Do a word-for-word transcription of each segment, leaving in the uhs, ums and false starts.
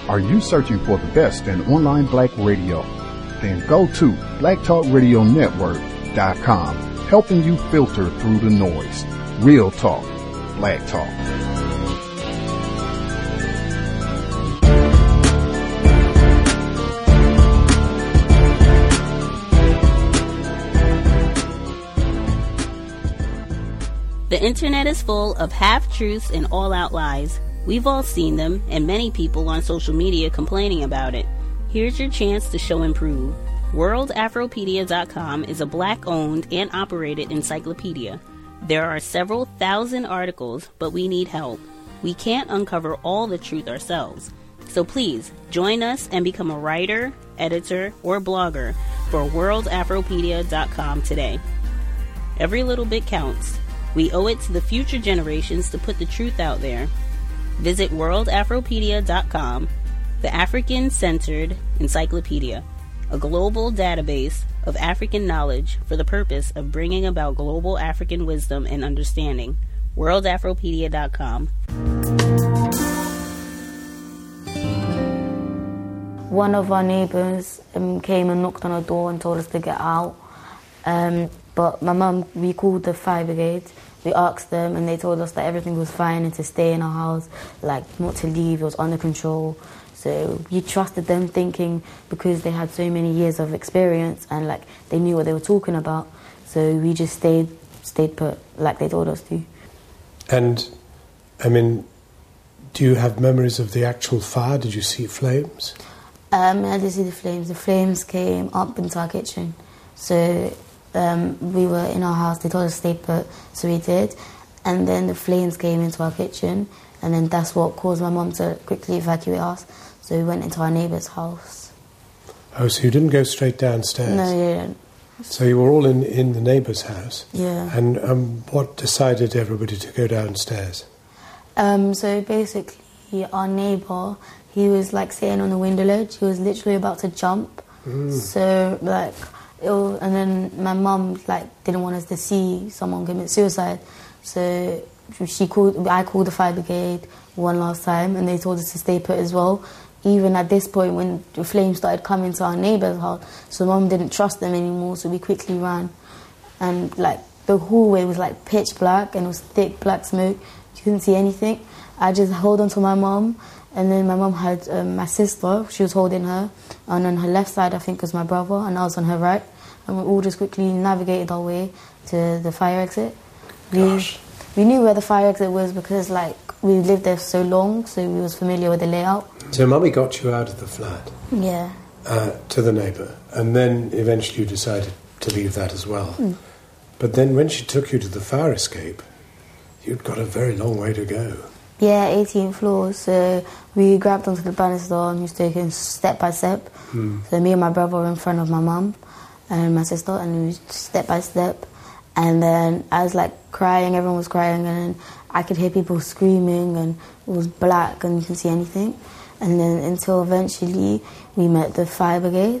Are you searching for the best in online black radio? Then go to black talk radio network dot com, helping you filter through the noise. Real talk, black talk. The internet is full of half-truths and all-out lies. We've all seen them, and many people on social media complaining about it. Here's your chance to show and prove. world afropedia dot com is a black-owned and operated encyclopedia. There are several thousand articles, but we need help. We can't uncover all the truth ourselves. So please, join us and become a writer, editor, or blogger for world afropedia dot com today. Every little bit counts. We owe it to the future generations to put the truth out there. Visit world afropedia dot com, the African-centered encyclopedia, a global database of African knowledge for the purpose of bringing about global African wisdom and understanding. world afropedia dot com. One of our neighbours um, came and knocked on our door and told us to get out. Um, but my mum, we called the fire brigade. We asked them and they told us that everything was fine and to stay in our house, like not to leave, it was under control. So we trusted them, thinking because they had so many years of experience and like they knew what they were talking about. So we just stayed stayed put like they told us to. And, I mean, do you have memories of the actual fire? Did you see flames? Um, I did see the flames. The flames came up into our kitchen. So um, we were in our house, they told us to stay put, so we did. And then the flames came into our kitchen, and then that's what caused my mum to quickly evacuate us. So we went into our neighbour's house. Oh, so you didn't go straight downstairs? No, you didn't. So you were all in, in the neighbour's house? Yeah. And um, what decided everybody to go downstairs? Um, so basically, our neighbour, he was like sitting on the window ledge. He was literally about to jump. Mm. So, like, it was, and then my mum, like, didn't want us to see someone commit suicide. So she called, I called the fire brigade one last time, and they told us to stay put as well. Even at this point, when the flames started coming to our neighbour's house, so mum didn't trust them anymore, so we quickly ran. And, like, the hallway was, like, pitch black, and it was thick black smoke. You couldn't see anything. I just held on to my mum, and then my mum had um, my sister, she was holding her, and on her left side, I think, was my brother, and I was on her right. And we all just quickly navigated our way to the fire exit. We, Gosh. we knew where the fire exit was because, like, we lived there so long, so we was familiar with the layout. So Mummy got you out of the flat? Yeah. Uh, to the neighbour, and then eventually you decided to leave that as well. Mm. But then when she took you to the fire escape, you'd got a very long way to go. Yeah, eighteen floors. So we grabbed onto the banister and was taken step by step. Mm. So me and my brother were in front of my mum and my sister, and we step by step. And then I was like crying, everyone was crying, and I could hear people screaming, and it was black and you couldn't see anything. And then until eventually we met the fire brigade.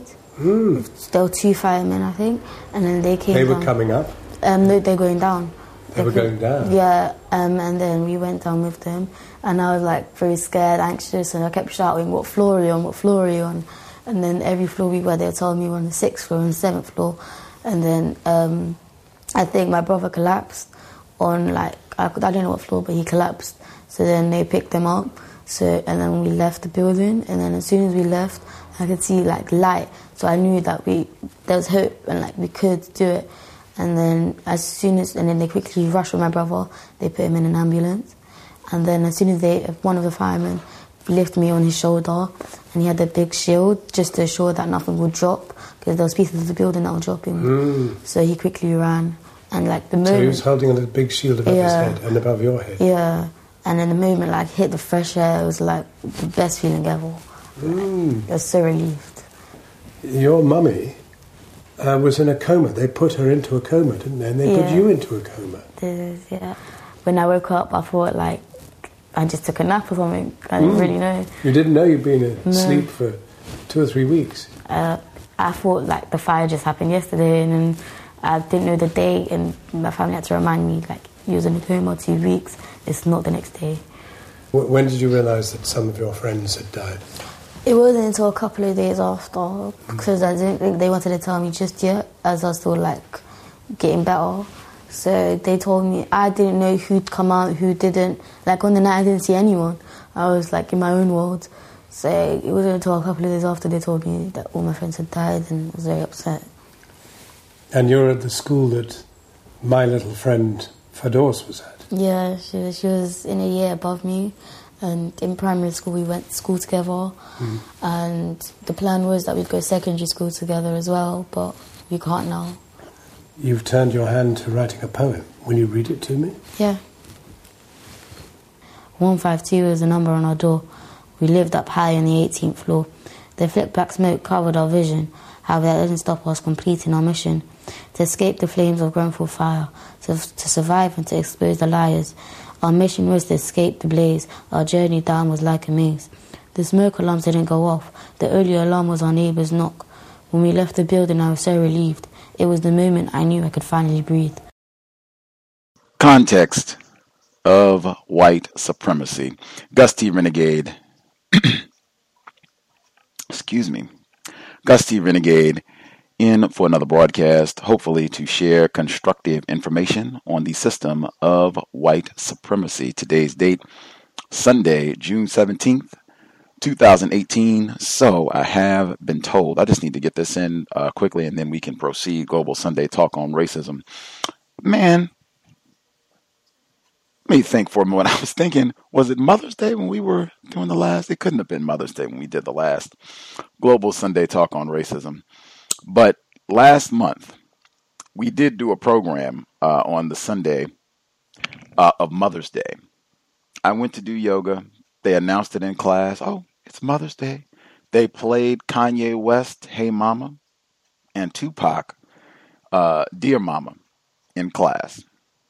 Mm. There were two firemen, I think, and then they came They were down. coming up? Um, no, they're going down. They, they were going down? Yeah, um, and then we went down with them, and I was like very scared, anxious, and I kept shouting, what floor are you on, what floor are you on? And then every floor we were, they were telling me we were on the sixth floor and the seventh floor. And then um, I think my brother collapsed on, like, I, I don't know what floor, but he collapsed. So then they picked him up. So, and then we left the building, and then as soon as we left, I could see, like, light. So I knew that we, there was hope, and, like, we could do it. And then as soon as, and then they quickly rushed with my brother, they put him in an ambulance. And then as soon as they, one of the firemen lifted me on his shoulder, and he had a big shield just to assure that nothing would drop, because there was pieces of the building that were dropping. Mm. So he quickly ran, and, like, the moment... So he was holding a big shield above yeah, his head and above your head? Yeah. And then the moment, like, hit the fresh air, it was, like, the best feeling ever. Mm. Like, I was so relieved. Your mummy uh, was in a coma. They put her into a coma, didn't they? And they yeah. put you into a coma. This, yeah. When I woke up, I thought, like, I just took a nap or something. I didn't mm. really know. You didn't know you'd been asleep no. for two or three weeks? Uh, I thought, like, the fire just happened yesterday, and then I didn't know the date, and my family had to remind me, like, you was in a coma two weeks. It's not the next day. When did you realise that some of your friends had died? It wasn't until a couple of days after, because I didn't think they wanted to tell me just yet, as I was still like getting better. So they told me, I didn't know who'd come out, who didn't. Like on the night I didn't see anyone. I was like in my own world. So it wasn't until a couple of days after they told me that all my friends had died, and I was very upset. And you're at the school that my little friend Fados was at? Yeah, she was, she was in a year above me. And in primary school, we went to school together. Mm. And the plan was that we'd go secondary school together as well, but we can't now. You've turned your hand to writing a poem. Will you read it to me? Yeah. one five two is the number on our door. We lived up high on the eighteenth floor. The flick black smoke covered our vision. However, that didn't stop us completing our mission. To escape the flames of Grenfell fire. To, to survive and to expose the liars. Our mission was to escape the blaze. Our journey down was like a maze. The smoke alarms didn't go off. The only alarm was our neighbour's knock. When we left the building, I was so relieved. It was the moment I knew I could finally breathe. Context of white supremacy. Gus T. Renegade. Excuse me. Gus T. Renegade in for another broadcast, hopefully to share constructive information on the system of white supremacy. Today's date, Sunday, June seventeenth, twenty eighteen. So I have been told, I just need to get this in uh, quickly and then we can proceed. Global Sunday Talk on Racism. Man, let me think for a moment. I was thinking, was it Mother's Day when we were doing the last? It couldn't have been Mother's Day when we did the last Global Sunday Talk on Racism. But last month, we did do a program uh, on the Sunday uh, of Mother's Day. I went to do yoga. They announced it in class. Oh, it's Mother's Day. They played Kanye West, Hey Mama, and Tupac, uh, Dear Mama, in class.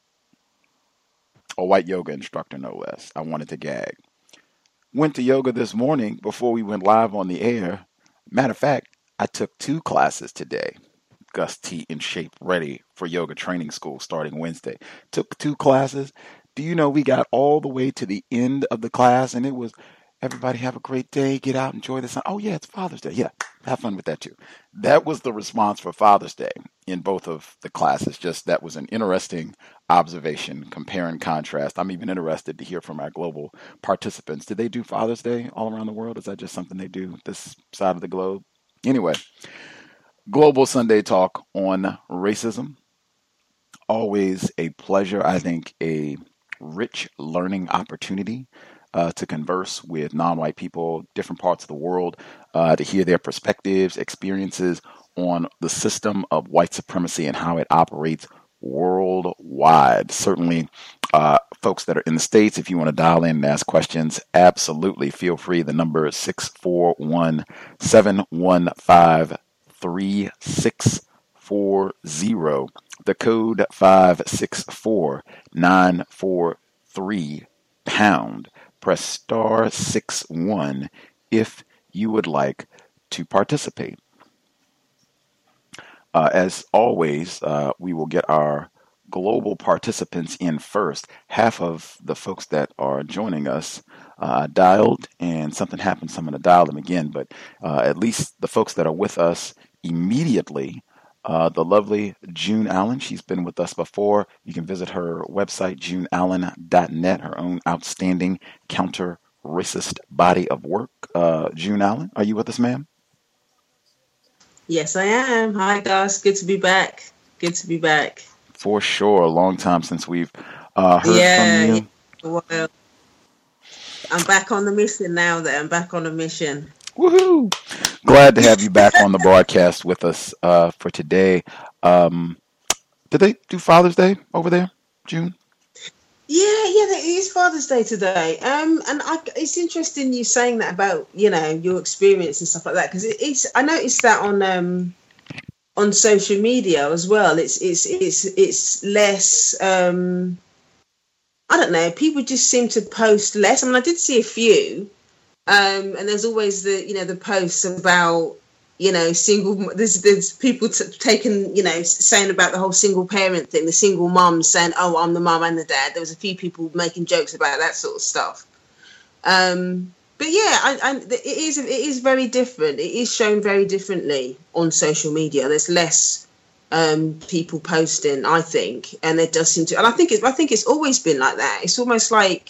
A white yoga instructor, no less. I wanted to gag. Went to yoga this morning before we went live on the air. Matter of fact, I took two classes today. Gus T in shape, ready for yoga training school starting Wednesday. Took two classes. Do you know we got all the way to the end of the class and it was, everybody have a great day, get out, enjoy the sun. Oh yeah, it's Father's Day. Yeah, have fun with that too. That was the response for Father's Day in both of the classes. Just that was an interesting observation, compare and contrast. I'm even interested to hear from our global participants. Did they do Father's Day all around the world? Is that just something they do this side of the globe? Anyway, Global Sunday Talk on Racism. Always a pleasure, I think a rich learning opportunity uh, to converse with non-white people, different parts of the world, uh, to hear their perspectives, experiences on the system of white supremacy and how it operates worldwide. Certainly, uh, folks that are in the States, if you want to dial in and ask questions, absolutely feel free. The number is six four one, seven one five, three six four zero. The code five six four nine four three pound. Press star six one if you would like to participate. Uh, as always, uh, we will get our global participants in first. Half of the folks that are joining us uh, dialed, and something happened, so I'm going to dial them again. But uh, at least the folks that are with us immediately, uh, the lovely June Allen, she's been with us before. You can visit her website, june allen dot net, her own outstanding counter-racist body of work. Uh, June Allen, are you with us, ma'am? Yes, I am. Hi, Gus. Good to be back. Good to be back. For sure. A long time since we've uh, heard yeah, from you. Yeah, well, I'm back on the mission now that I'm back on the mission. Woohoo! Glad to have you back on the broadcast with us uh, for today. Um, did they do Father's Day over there, June? Yeah, yeah, it is Father's Day today. Um, and I, it's interesting you saying that about, you know, your experience and stuff like that, because it, it's. I noticed that on um, on social media as well. It's it's it's it's less. Um, I don't know. People just seem to post less. I mean, I did see a few, um, and there's always the you know the posts about. You know, single. There's there's people t- taking, you know, saying about the whole single parent thing, the single mum saying, "Oh, I'm the mum and the dad." There was a few people making jokes about that sort of stuff. Um, but yeah, I, I, it is it is very different. It is shown very differently on social media. There's less um, people posting, I think, and it does seem to. And I think it's I think it's always been like that. It's almost like,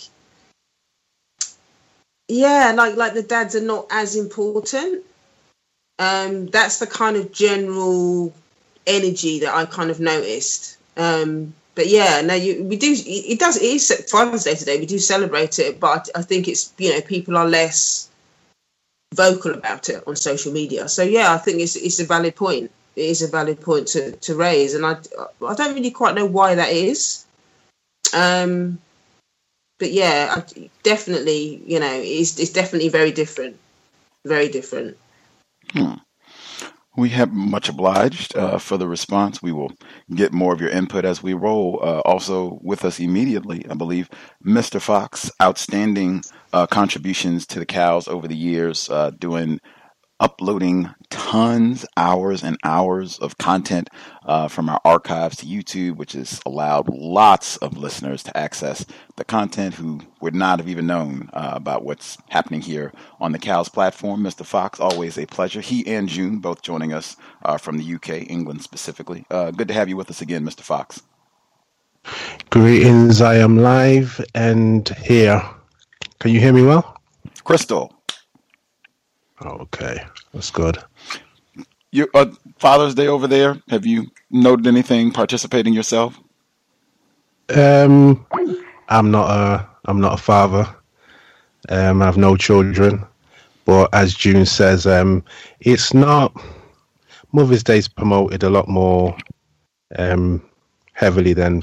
yeah, like like the dads are not as important. Um, that's the kind of general energy that I kind of noticed. Um, but yeah, no, you, we do. It does. It is Father's Day today. We do celebrate it, but I think it's, you know, people are less vocal about it on social media. So yeah, I think it's it's a valid point. It is a valid point to, to raise, and I I don't really quite know why that is. Um, but yeah, I, definitely, you know, it's it's definitely very different, very different. Hmm. We have much obliged uh, for the response. We will get more of your input as we roll. Uh, also with us immediately, I believe, Mister Fox, outstanding uh, contributions to the cows over the years, uh, doing uploading tons, hours and hours of content uh, from our archives to YouTube, which has allowed lots of listeners to access the content who would not have even known uh, about what's happening here on the Cows platform. Mister Fox, always a pleasure. He and June both joining us uh, from the U K, England specifically. Uh, good to have you with us again, Mister Fox. Greetings, I am live and here. Can you hear me well? Crystal. Okay, that's good. Your uh, Father's Day over there, have you noted anything participating yourself? Um, I'm not a I'm not a father. Um, I have no children, but as June says, um, it's not. Mother's Day is promoted a lot more um heavily than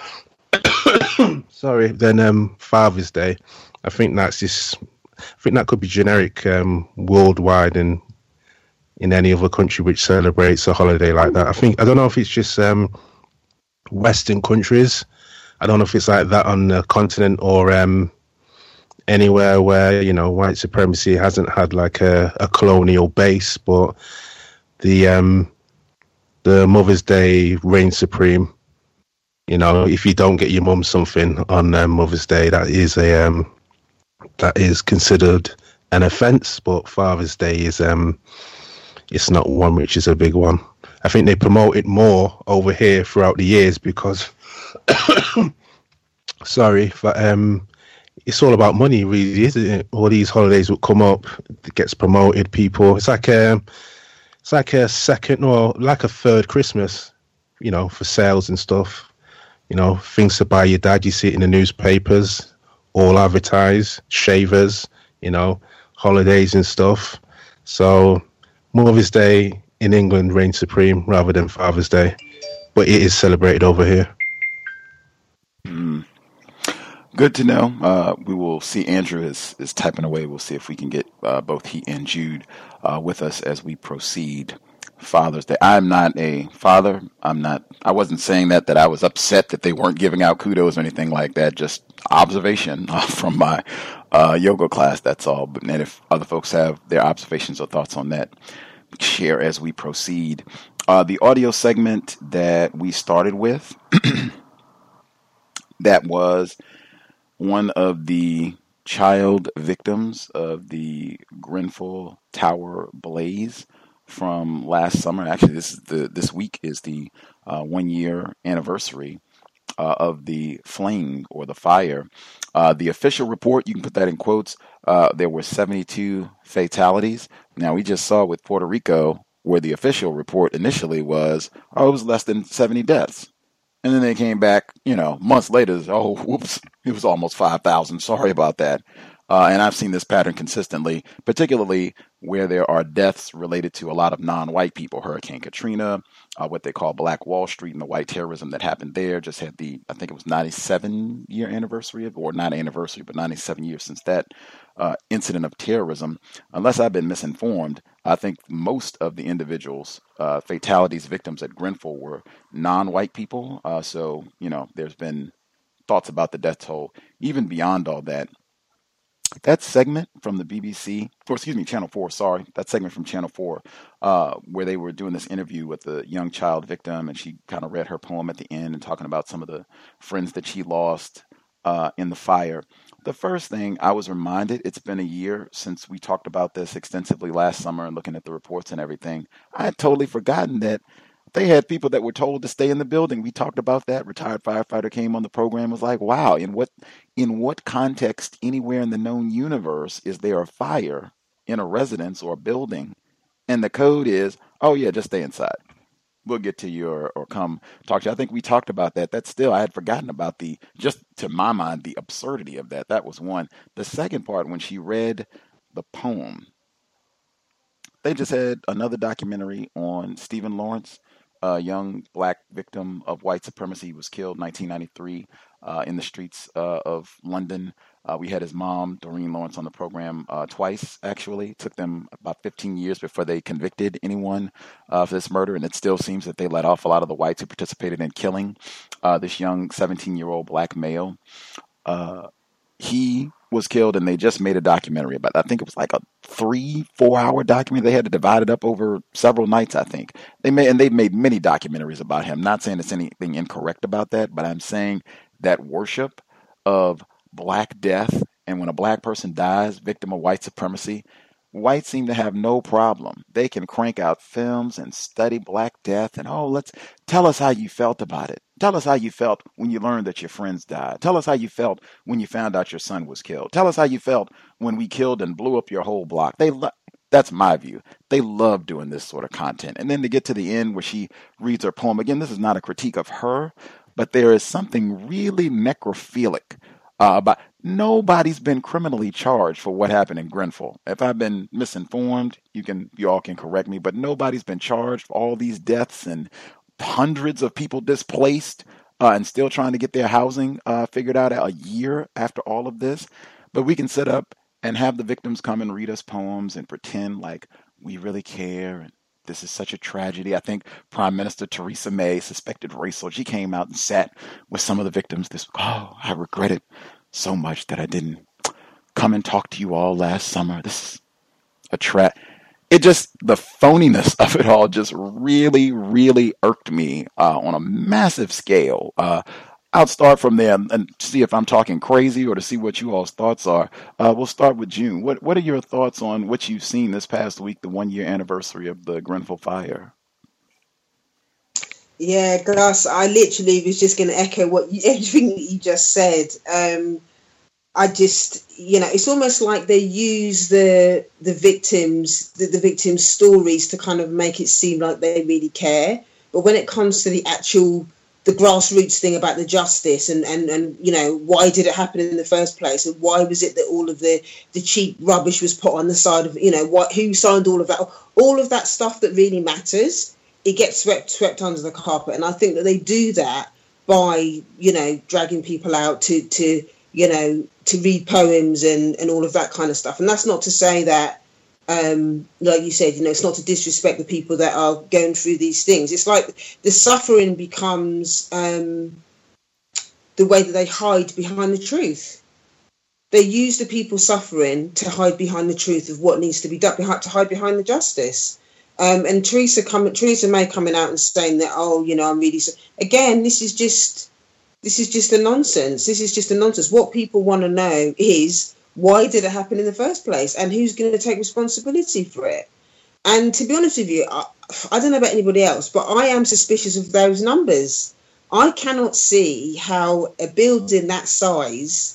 sorry than um Father's Day. I think that's just. I think that could be generic um, worldwide and in any other country which celebrates a holiday like that. I think I don't know if it's just um, Western countries. I don't know if it's like that on the continent or um, anywhere where, you know, white supremacy hasn't had like a, a colonial base, but the um, the Mother's Day reigns supreme. You know, if you don't get your mum something on uh, Mother's Day, that is a um, that is considered an offence, but Father's Day is um it's not one which is a big one. I think they promote it more over here throughout the years because sorry, but um it's all about money really, isn't it? All these holidays will come up, it gets promoted, people. It's like a it's like a second or like a third Christmas, you know, for sales and stuff. You know, things to buy your dad, you see it in the newspapers. All advertise, shavers, you know, holidays and stuff. So Mother's Day in England reigns supreme rather than Father's Day, but it is celebrated over here. Mm. Good to know. Uh, we will see. Andrew is, is typing away. We'll see if we can get uh, both he and Jude uh, with us as we proceed. Father's Day. I'm not a father. I'm not. I wasn't saying that that I was upset that they weren't giving out kudos or anything like that. Just observation uh, from my uh, yoga class. That's all. But and if other folks have their observations or thoughts on that, share as we proceed. Uh, the audio segment that we started with, that was one of the child victims of the Grenfell Tower blaze from last summer. Actually, this is the this week is the uh, one year anniversary uh, of the flame or the fire. Uh, the official report, you can put that in quotes, uh, there were seventy-two fatalities. Now, we just saw with Puerto Rico where the official report initially was, oh, it was less than seventy deaths. And then they came back, you know, months later, oh, whoops, it was almost five thousand. Sorry about that. Uh, and I've seen this pattern consistently, particularly where there are deaths related to a lot of non-white people. Hurricane Katrina, uh, what they call Black Wall Street and the white terrorism that happened there just had the, I think it was ninety-seven year anniversary of, or not anniversary, but ninety-seven years since that uh, incident of terrorism. Unless I've been misinformed, I think most of the individuals, uh, fatalities, victims at Grenfell were non-white people. Uh, so, you know, there's been thoughts about the death toll. Even beyond all that, that segment from the B B C, or excuse me, Channel four, sorry, that segment from Channel four, uh, where they were doing this interview with the young child victim, and she kind of read her poem at the end and talking about some of the friends that she lost uh, in the fire. The first thing I was reminded, it's been a year since we talked about this extensively last summer and looking at the reports and everything. I had totally forgotten that they had people that were told to stay in the building. We talked about that. Retired firefighter came on the program, was like, wow, in what in what context anywhere in the known universe is there a fire in a residence or a building? And the code is, oh yeah, just stay inside. We'll get to you or, or come talk to you. I think we talked about that. That's still, I had forgotten about the, just to my mind, the absurdity of that. That was one. The second part, when she read the poem, they just had another documentary on Stephen Lawrence, a young black victim of white supremacy. He was killed in nineteen ninety-three uh, in the streets uh, of London. Uh, we had his mom, Doreen Lawrence, on the program uh, twice, actually. It took them about fifteen years before they convicted anyone uh, for this murder, and it still seems that they let off a lot of the whites who participated in killing uh, this young seventeen-year-old black male. Uh, he was killed, and they just made a documentary about it. I think it was like a three, four-hour documentary. They had to divide it up over several nights, I think. They made, and they've made many documentaries about him. Not saying there's anything incorrect about that, but I'm saying that worship of black death, and when a black person dies, victim of white supremacy, whites seem to have no problem. They can crank out films and study black death, and oh, let's tell us how you felt about it. Tell us how you felt when you learned that your friends died. Tell us how you felt when you found out your son was killed. Tell us how you felt when we killed and blew up your whole block. They lo- That's my view. They love doing this sort of content. And then to get to the end where she reads her poem, again, this is not a critique of her, but there is something really necrophilic uh, about nobody's been criminally charged for what happened in Grenfell. If I've been misinformed, you can you all can correct me, but nobody's been charged for all these deaths and hundreds of people displaced uh, and still trying to get their housing uh, figured out a year after all of this. But we can sit up and have the victims come and read us poems and pretend like we really care and this is such a tragedy. I think Prime Minister Theresa May suspected racial. She came out and sat with some of the victims. This, oh, I regret it so much that I didn't come and talk to you all last summer. This is a tra- It just, the phoniness of it all just really, really irked me uh, on a massive scale. Uh, I'll start from there and see if I'm talking crazy or to see what you all's thoughts are. Uh, we'll start with June. What What are your thoughts on what you've seen this past week, the one year anniversary of the Grenfell fire? Yeah, Gus, I literally was just going to echo what you, everything that you just said. Um, I just, you know, it's almost like they use the the victims, the, the victims' stories to kind of make it seem like they really care. But when it comes to the actual, the grassroots thing about the justice and, and, and, you know, why did it happen in the first place? And why was it that all of the, the cheap rubbish was put on the side of, you know, what, who signed all of that? All of that stuff that really matters, it gets swept swept under the carpet. And I think that they do that by, you know, dragging people out to, to you know, to read poems and, and all of that kind of stuff. And that's not to say that, um, like you said, you know, it's not to disrespect the people that are going through these things. It's like the suffering becomes um, the way that they hide behind the truth. They use the people suffering to hide behind the truth of what needs to be done, to hide behind the justice. Um, and Theresa, come, Theresa May coming out and saying that, oh, you know, I'm really... So-. Again, this is just... This is just a nonsense. This is just a nonsense. What people want to know is, why did it happen in the first place? And who's going to take responsibility for it? And to be honest with you, I, I don't know about anybody else, but I am suspicious of those numbers. I cannot see how a building that size,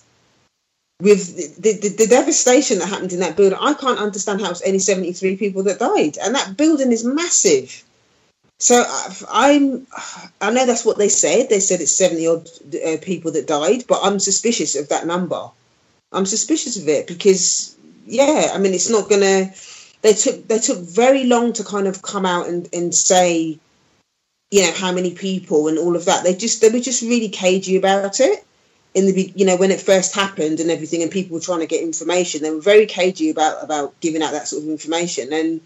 with the, the, the devastation that happened in that building, I can't understand how it's only seventy-three people that died. And that building is massive. So I'm, I know that's what they said. They said it's seventy odd uh, people that died, but I'm suspicious of that number. I'm suspicious of it because, yeah, I mean, it's not gonna. They took they took very long to kind of come out and, and say, you know, how many people and all of that. They just they were just really cagey about it in the, you know, when it first happened and everything, and people were trying to get information. They were very cagey about about giving out that sort of information. And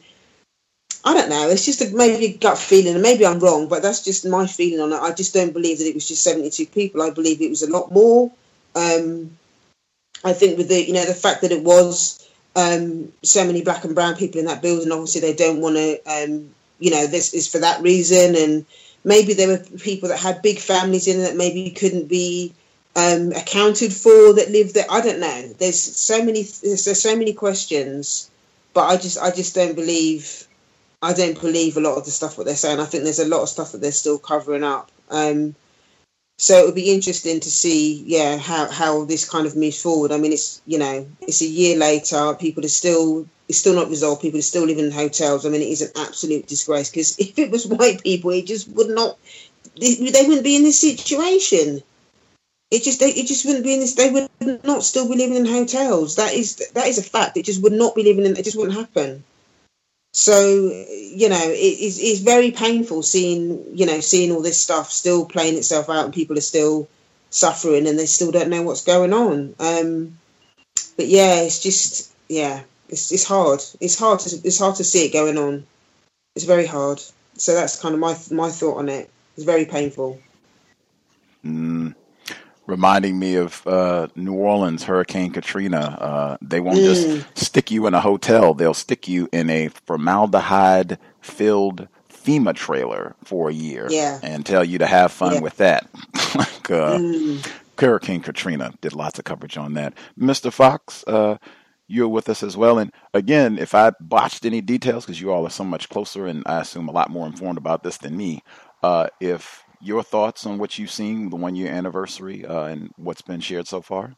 I don't know, it's just a, maybe a gut feeling, and maybe I'm wrong, but that's just my feeling on it. I just don't believe that it was just seventy-two people. I believe it was a lot more. Um, I think with the, you know, the fact that it was um, so many black and brown people in that building, obviously they don't want to, um, you know, this is for that reason. And maybe there were people that had big families in it that maybe couldn't be um, accounted for that live there? I don't know. There's so many. There's, there's so many questions, but I just I just don't believe. I don't believe a lot of the stuff that they're saying. I think there's a lot of stuff that they're still covering up. Um, so it would be interesting to see, yeah, how, how this kind of moves forward. I mean, it's, you know, it's a year later. People are still, it's still not resolved. People are still living in hotels. I mean, it is an absolute disgrace, because if it was white people, it just would not, they, they wouldn't be in this situation. It just, they, it just wouldn't be in this, they would not still be living in hotels. That is, that is a fact. It just would not be living in, it just wouldn't happen. So, you know, it, it's, it's very painful seeing, you know, seeing all this stuff still playing itself out, and people are still suffering and they still don't know what's going on. Um, but yeah, it's just, yeah, it's it's hard. It's hard to it's hard to see it going on. It's very hard. So that's kind of my my thought on it. It's very painful. Mm. Reminding me of uh, New Orleans, Hurricane Katrina. Uh, they won't Mm. just stick you in a hotel. They'll stick you in a formaldehyde-filled FEMA trailer for a year Yeah. and tell you to have fun Yeah. with that. like, uh, Mm. Hurricane Katrina did lots of coverage on that. Mister Fox, uh, you're with us as well. And again, if I botched any details, because you all are so much closer and I assume a lot more informed about this than me, uh, if your thoughts on what you've seen, the one year anniversary, uh, and what's been shared so far?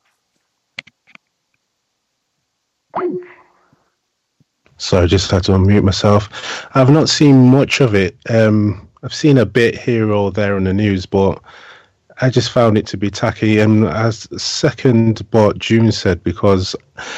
So I just had to unmute myself. I've not seen much of it. Um, I've seen a bit here or there on the news, but I just found it to be tacky. And as second what June said, because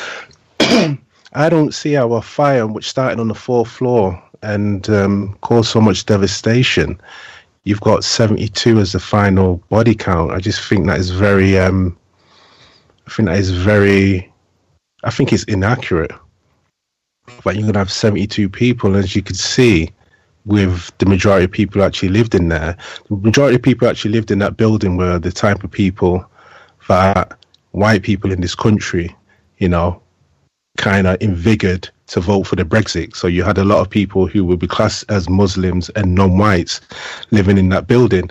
I don't see how a fire which started on the fourth floor and um, caused so much devastation, you've got seventy-two as the final body count. I just think that is very, um, I think that is very, I think it's inaccurate. But you're going to have seventy-two people, as you could see, with the majority of people who actually lived in there. The majority of people who actually lived in that building were the type of people that white people in this country, you know, kind of invigorated to vote for the Brexit. So you had a lot of people who would be classed as Muslims and non-whites living in that building.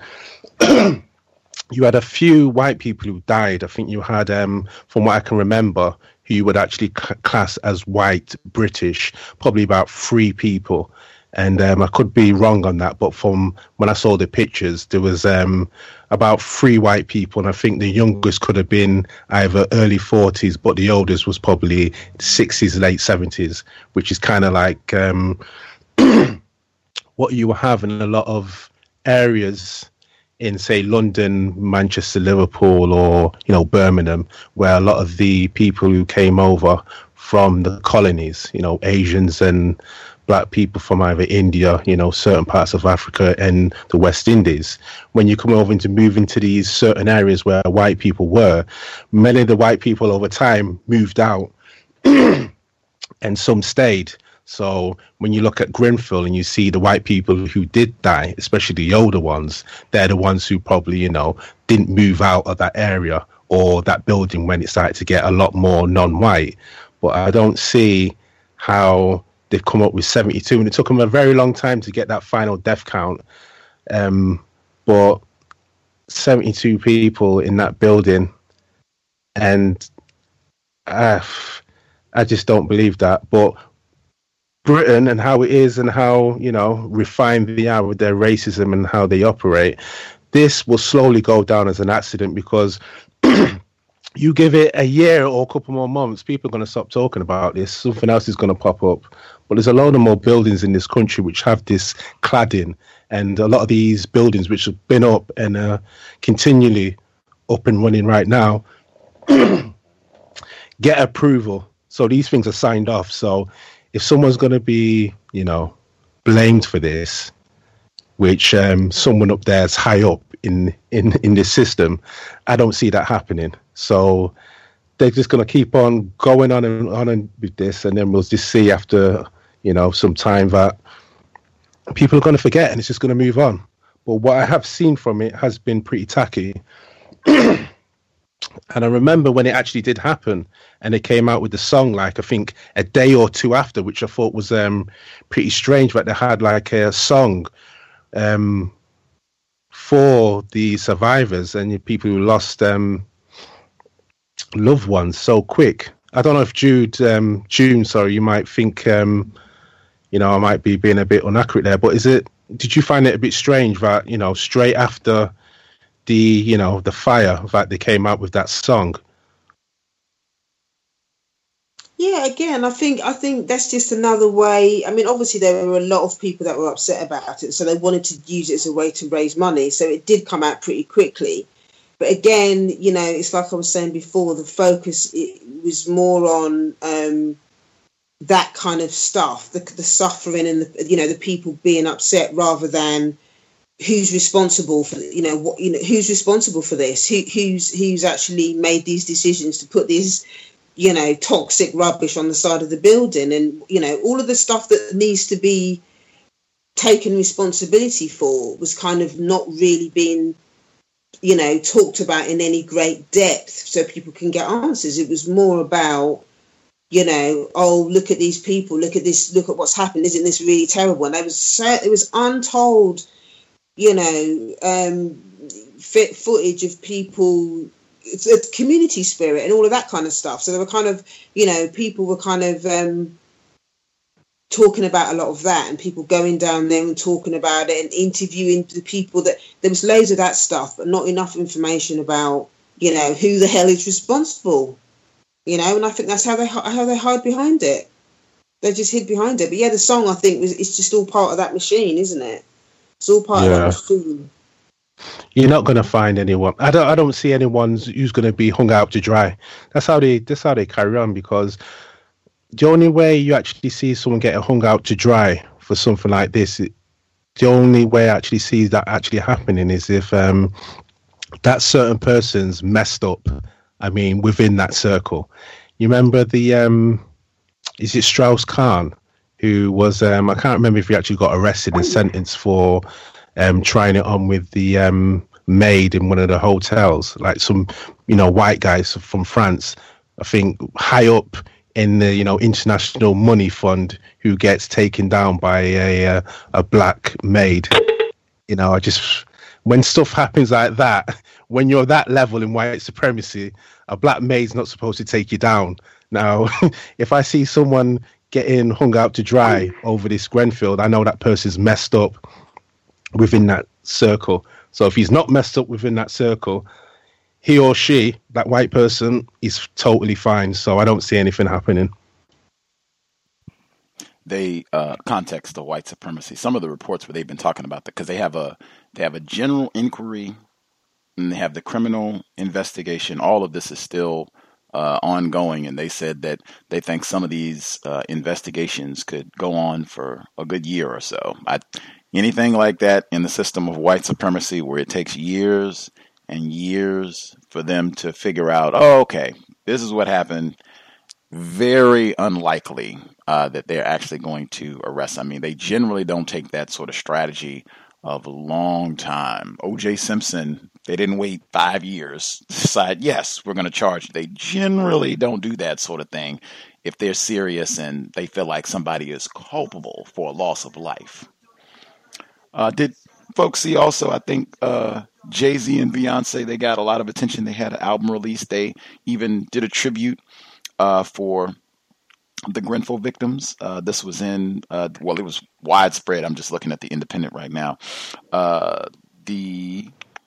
You had a few white people who died. I think you had, um, from what I can remember, who you would actually c- class as white British, probably about three people. And um, I could be wrong on that, but from when I saw the pictures, there was um, about three white people, and I think the youngest could have been either early forties, but the oldest was probably sixties, late seventies, which is kind of like um, what you have in a lot of areas in, say, London, Manchester, Liverpool, or, you know, Birmingham, where a lot of the people who came over from the colonies, you know, Asians and black people from either India, you know, certain parts of Africa and the West Indies. When you come over to move into these certain areas where white people were, many of the white people over time moved out and some stayed. So when you look at Grenfell and you see the white people who did die, especially the older ones, they're the ones who probably, you know, didn't move out of that area or that building when it started to get a lot more non-white. But I don't see how they've come up with seventy-two, and it took them a very long time to get that final death count. Um, but seventy-two people in that building, and uh, I just don't believe that. But Britain and how it is and how, you know, refined they are with their racism and how they operate, this will slowly go down as an accident, because you give it a year or a couple more months, people are going to stop talking about this. Something else is going to pop up. But there's a load of more buildings in this country which have this cladding, and a lot of these buildings which have been up and uh, continually up and running right now get approval. So these things are signed off. So if someone's going to be, you know, blamed for this, which um, someone up there is high up in, in, in this system, I don't see that happening. So they're just going to keep on going on and on and with this, and then we'll just see after, you know, some time that people are going to forget and it's just going to move on. But what I have seen from it has been pretty tacky. And I remember when it actually did happen and they came out with the song, like, I think a day or two after, which I thought was um, pretty strange, but they had like a song um, for the survivors and the people who lost um, loved ones so quick. I don't know if Jude, um, June, sorry, you might think, um, you know, I might be being a bit inaccurate there, but is it, did you find it a bit strange that, you know, straight after the, you know, the fire that they came out with that song? Yeah, again, I think I think that's just another way. I mean, obviously there were a lot of people that were upset about it, so they wanted to use it as a way to raise money. So it did come out pretty quickly. But again, you know, it's like I was saying before, the focus it was more on um, that kind of stuff, the, the suffering and the, you know, the people being upset, rather than who's responsible for, you know, what, you know, who's responsible for this, who, who's who's actually made these decisions to put these, you know, toxic rubbish on the side of the building, and, you know, all of the stuff that needs to be taken responsibility for was kind of not really being, you know, talked about in any great depth so people can get answers. It was more about, you know, oh, look at these people, look at this, look at what's happened. Isn't this really terrible? And there was so, it was untold, you know, um, fit footage of people. It's a community spirit and all of that kind of stuff. So there were kind of, you know, people were kind of um, talking about a lot of that, and people going down there and talking about it and interviewing the people. That there was loads of that stuff, but not enough information about, you know, who the hell is responsible, you know. And I think that's how they how they hide behind it. They just hid behind it. But yeah, the song, I think, was it's just all part of that machine, isn't it? It's all part Yeah. of that machine. You're not going to find anyone. I don't. I don't see anyone who's going to be hung out to dry. That's how they. That's how they carry on. Because the only way you actually see someone get hung out to dry for something like this, it, the only way I actually see that actually happening is if um, that certain person's messed up. I mean, within that circle. You remember the? Um, is it Strauss Kahn, who was? Um, I can't remember if he actually got arrested and sentenced for. Um, trying it on with the um, maid in one of the hotels, like some, you know, white guys from France, I think high up in the, you know, international money fund, who gets taken down by a a, a black maid. You know, I just, when stuff happens like that, when you're that level in white supremacy, a black maid's not supposed to take you down. Now, if I see someone getting hung out to dry over this Grenfell, I know that person's messed up within that circle. So if he's not messed up within that circle, he or she, that white person, is totally fine. So I don't see anything happening. They uh, context the white supremacy. Some of the reports where they've been talking about that, because they have a they have a general inquiry and they have the criminal investigation. All of this is still uh, ongoing, and they said that they think some of these uh, investigations could go on for a good year or so. I, anything like that in the system of white supremacy, where it takes years and years for them to figure out, oh, okay, this is what happened, very unlikely uh, that they're actually going to arrest. I mean, they generally don't take that sort of strategy of a long time. O J Simpson, they didn't wait five years to decide, yes, we're going to charge. They generally don't do that sort of thing if they're serious and they feel like somebody is culpable for a loss of life. Uh, did folks see also, I think, uh, Jay-Z and Beyonce, they got a lot of attention. They had an album release. They even did a tribute uh, for the Grenfell victims. Uh, this was in, uh, well, it was widespread. I'm just looking at the Independent right now. Uh, the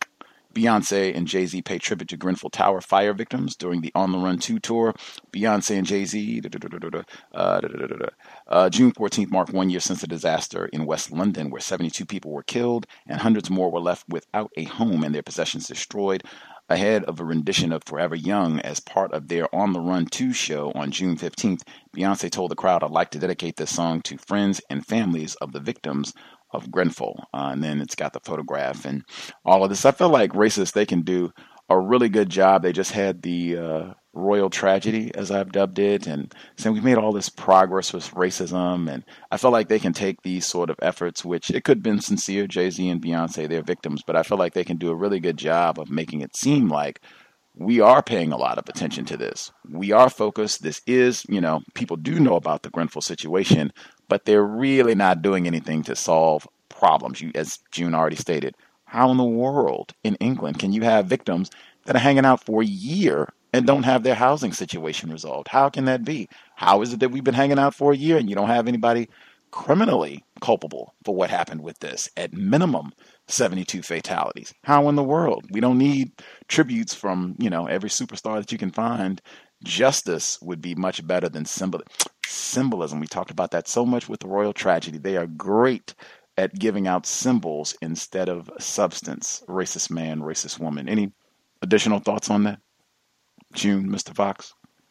Beyonce and Jay-Z pay tribute to Grenfell Tower fire victims during the On the Run two tour. Beyonce and Jay-Z, uh, uh, June fourteenth marked one year since the disaster in West London, where seventy-two people were killed and hundreds more were left without a home and their possessions destroyed. Ahead of a rendition of Forever Young as part of their On the Run two show on June fifteenth, Beyonce told the crowd, "I'd like to dedicate this song to friends and families of the victims of Grenfell." Uh, and then it's got the photograph and all of this. I feel like racists, they can do a really good job. They just had the uh, royal tragedy, as I've dubbed it, and saying we've made all this progress with racism. And I feel like they can take these sort of efforts, which it could have been sincere, Jay-Z and Beyonce, they're victims, but I feel like they can do a really good job of making it seem like we are paying a lot of attention to this. We are focused. This is, you know, people do know about the Grenfell situation, but they're really not doing anything to solve problems. You, as June already stated, how in the world in England can you have victims that are hanging out for a year and don't have their housing situation resolved. How can that be? How is it that we've been hanging out for a year and you don't have anybody criminally culpable for what happened with this? At minimum, seventy-two fatalities. How in the world? We don't need tributes from, you know, every superstar that you can find. Justice would be much better than symbol symbolism. We talked about that so much with the royal tragedy. They are great at giving out symbols instead of substance. Racist man, racist woman. Any additional thoughts on that? June, Mister Fox?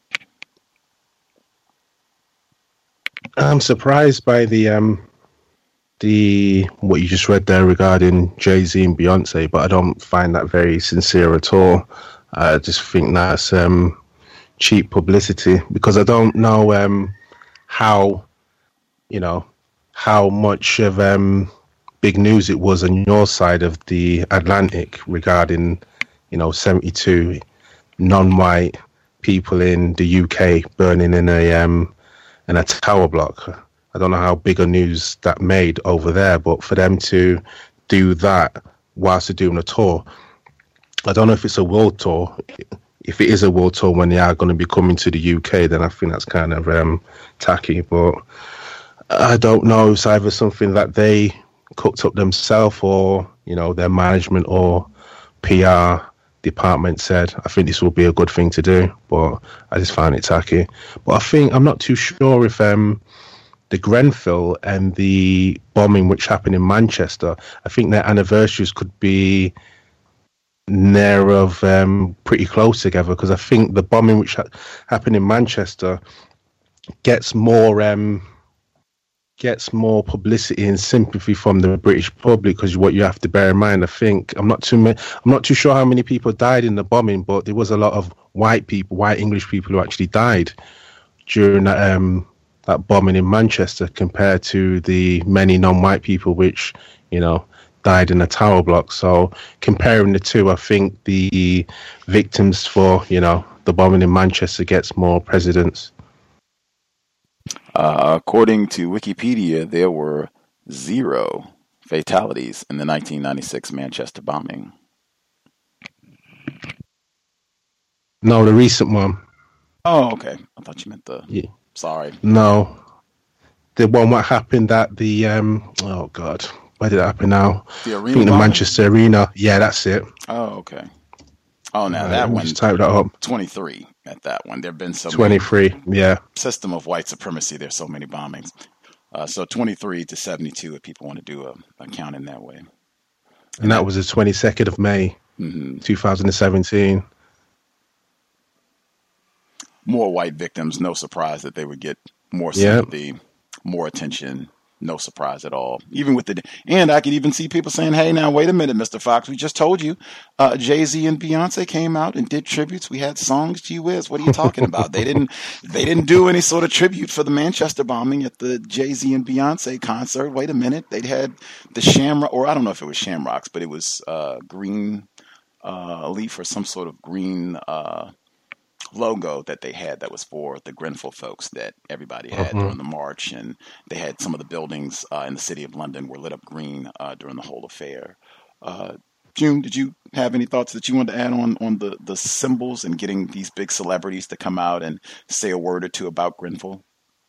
I'm surprised by the um the what you just read there regarding Jay-Z and Beyonce, but I don't find that very sincere at all. I just think that's um cheap publicity, because I don't know um how you know how much of um big news it was on your side of the Atlantic regarding you know seventy-two non-white people in the U K burning in a um in a tower block. I don't know how big a news that made over there, but for them to do that whilst they're doing a tour, I don't know if it's a world tour. If it is a world tour when they are going to be coming to the U K, then I think that's kind of um, tacky. But I don't know. It's either something that they cooked up themselves, or you know their management or P R department said, I think this will be a good thing to do, but I just found it tacky. But I think I'm not too sure if um the Grenfell and the bombing which happened in Manchester, I think their anniversaries could be near of um pretty close together, because I think the bombing which ha- happened in Manchester gets more um gets more publicity and sympathy from the British public, because what you have to bear in mind, I think I'm not too ma- I'm not too sure how many people died in the bombing, but there was a lot of white people, white English people who actually died during that um that bombing in Manchester, compared to the many non-white people which you know died in a tower block. So comparing the two, I think the victims for you know the bombing in Manchester gets more precedence. Uh, according to Wikipedia, there were zero fatalities in the nineteen ninety-six Manchester bombing. No, the recent one. Oh, okay. I thought you meant the... Yeah. Sorry. No. The one what happened at the... Um, oh, God. Where did it happen now? The arena I think the bombing? Manchester Arena. Yeah, that's it. Oh, okay. Oh, now Uh, that let me one... just type that up. twenty-three at that one. There have been so twenty-three, many... yeah. System of white supremacy. There's so many bombings. Uh, so twenty-three to seventy-two, if people want to do a, a count in that way. And that was the twenty-second of May, Mm-hmm. twenty seventeen. More white victims, no surprise that they would get more Yep. sympathy, more attention, no surprise at all. Even with the, and I could even see people saying, hey, now, wait a minute, Mister Fox, we just told you, uh, Jay-Z and Beyonce came out and did tributes. We had songs, gee whiz. What are you talking about? They didn't, they didn't do any sort of tribute for the Manchester bombing at the Jay-Z and Beyonce concert. Wait a minute. They'd had the Shamrock, or I don't know if it was Shamrocks, but it was, uh, green, uh, leaf or some sort of green, uh, logo that they had that was for the Grenfell folks that everybody had Mhm. during the march, and they had some of the buildings uh, in the city of London were lit up green uh, during the whole affair. Uh, June, did you have any thoughts that you wanted to add on on the, the symbols and getting these big celebrities to come out and say a word or two about Grenfell?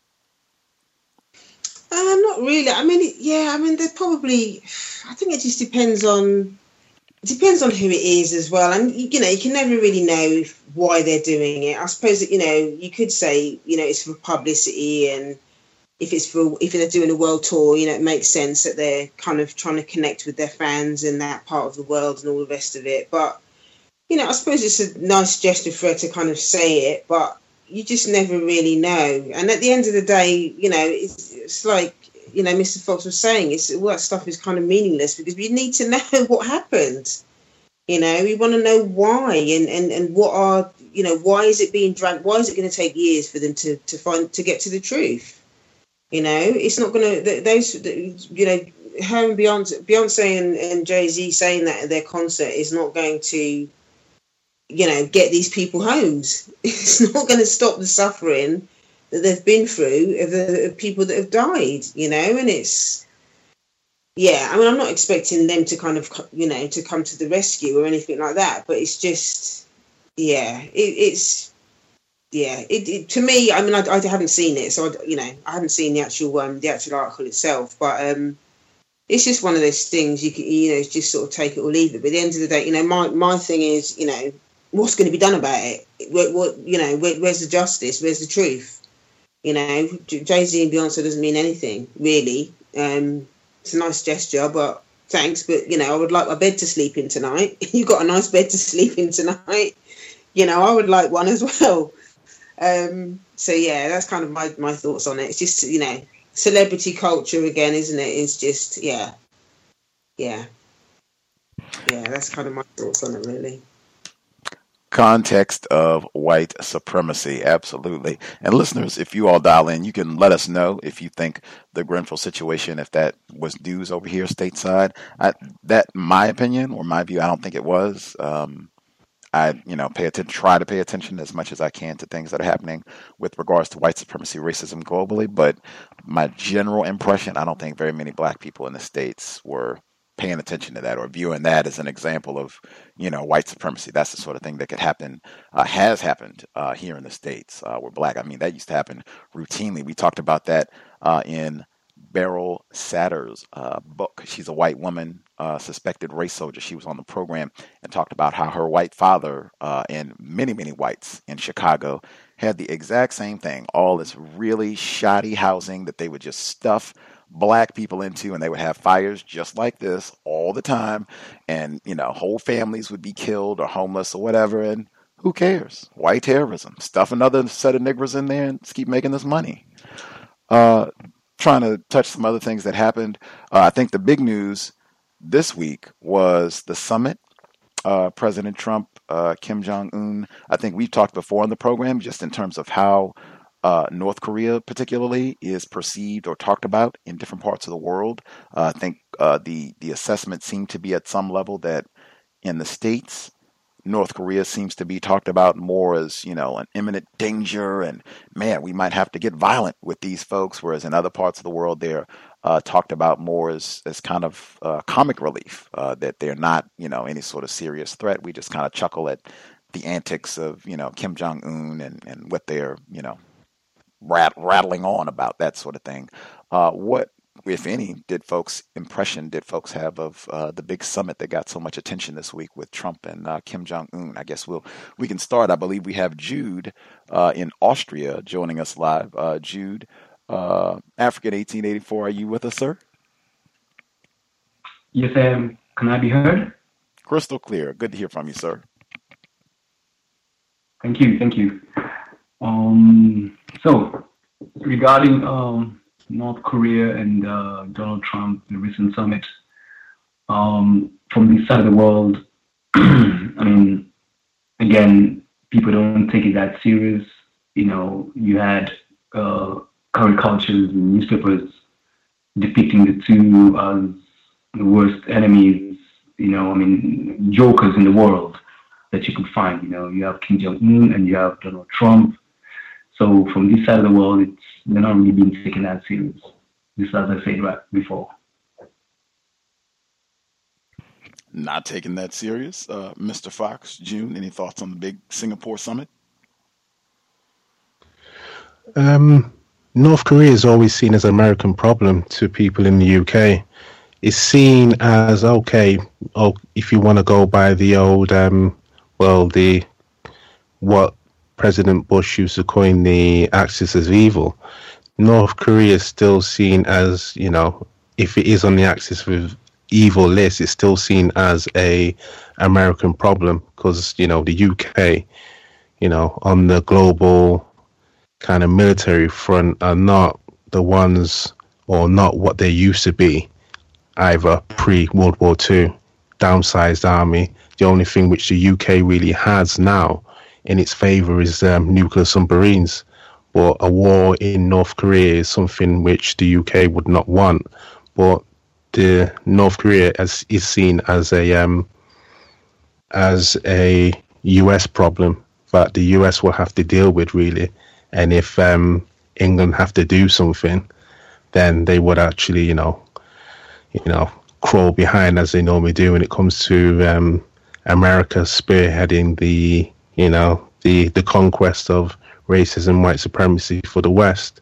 Uh, not really. I mean, it- yeah, I mean, they're probably, I think it just depends on, it depends on who it is as well. And, you know, you can never really know if, why they're doing it. I suppose that, you know, you could say, you know, it's for publicity, and if it's for, if they're doing a world tour, you know, it makes sense that they're kind of trying to connect with their fans in that part of the world and all the rest of it. But, you know, I suppose it's a nice gesture for her to kind of say it, but you just never really know. And at the end of the day, you know, it's, it's like, you know, Mister Fox was saying, it's all that stuff is kind of meaningless, because we need to know what happened. You know, we want to know why, and, and, and what are, you know, why is it being dragged? Why is it going to take years for them to, to find, to get to the truth? You know, it's not going to, those, you know, her and Beyonce, Beyonce and, and Jay-Z saying that at their concert is not going to, you know, get these people homes. It's not going to stop the suffering that they've been through of the of people that have died, you know, and it's, yeah, I mean, I'm not expecting them to kind of, you know, to come to the rescue or anything like that, but it's just, yeah, it, it's, yeah, it, it to me. I mean, I, I haven't seen it, so I, you know, I haven't seen the actual um, the actual article itself, but um, it's just one of those things you can, you know, just sort of take it or leave it. But at the end of the day, you know, my my thing is, you know, what's going to be done about it? What, what you know, where, where's the justice? Where's the truth? You know, Jay-Z and Beyonce doesn't mean anything really. Um, It's a nice gesture, but thanks. But, you know, I would like my bed to sleep in tonight. You've got a nice bed to sleep in tonight. You know, I would like one as well. Um, so, yeah, that's kind of my, my thoughts on it. It's just, you know, celebrity culture again, isn't it? It's just, yeah. Yeah. Yeah, that's kind of my thoughts on it, really. Context of white supremacy, absolutely. And listeners, if you all dial in, you can let us know if you think the Grenfell situation, if that was news over here stateside. I, that, my opinion or my view, I don't think it was. Um, I, you know, pay attention, try to pay attention as much as I can to things that are happening with regards to white supremacy, racism globally. But my general impression, I don't think very many black people in the States were paying attention to that or viewing that as an example of, you know, white supremacy. That's the sort of thing that could happen, uh, has happened uh, here in the States. Uh, we're black. I mean, that used to happen routinely. We talked about that uh, in Beryl Satter's uh, book. She's a white woman, uh, suspected race soldier. She was on the program and talked about how her white father uh, and many, many whites in Chicago had the exact same thing. All this really shoddy housing that they would just stuff black people into, and they would have fires just like this all the time, and you know, whole families would be killed or homeless or whatever, and who cares? White terrorism. Stuff another set of niggers in there and just keep making this money. Uh, trying to touch some other things that happened. Uh, I think the big news this week was the summit. Uh, President Trump, uh, Kim Jong-un. I think we've talked before on the program just in terms of how Uh, North Korea particularly is perceived or talked about in different parts of the world. Uh, I think uh, the, the assessment seemed to be at some level that in the States, North Korea seems to be talked about more as, you know, an imminent danger and, man, we might have to get violent with these folks, whereas in other parts of the world they're uh, talked about more as, as kind of uh, comic relief, uh, that they're not, you know, any sort of serious threat. We just kind of chuckle at the antics of, you know, Kim Jong-un and, and what they're, you know, Rat, rattling on about, that sort of thing. Uh, what, if any, did folks impression did folks have of uh, the big summit that got so much attention this week with Trump and uh, Kim Jong-un? I guess we'll we can start. I believe we have Jude uh, in Austria joining us live. Uh, Jude, uh, African eighteen eighty-four, are you with us, sir? Yes, I am. Can I be heard? Crystal clear. Good to hear from you, sir. Thank you. Thank you. Um, so, regarding um, North Korea and uh, Donald Trump, the recent summit, um, from this side of the world, I mean, again, people don't take it that serious. You know, you had uh, caricatures and newspapers depicting the two as the worst enemies, you know, I mean, jokers in the world that you could find. You know, you have Kim Jong-un and you have Donald Trump. So from this side of the world, it's they're not really being taken that serious. Just as I said right before. Not taking that serious. Uh, Mister Fox, June, any thoughts on the big Singapore summit? Um, North Korea is always seen as an American problem to people in the U K. It's seen as, okay, oh, if you want to go by the old, um, well, the what President Bush used to coin the axis of evil. North Korea is still seen as, you know, if it is on the axis of evil list, it's still seen as a American problem because, you know, the U K, you know, on the global kind of military front are not the ones or not what they used to be, either pre-World War Two, downsized army. The only thing which the U K really has now in its favor is um, nuclear submarines. But a war in North Korea is something which the U K would not want. But the North Korea as, is seen as a um, as a U S problem that the U S will have to deal with, really. And if um, England have to do something, then they would actually, you know, you know, crawl behind as they normally do when it comes to um, America spearheading the, you know, the, the conquest of racism, white supremacy for the West.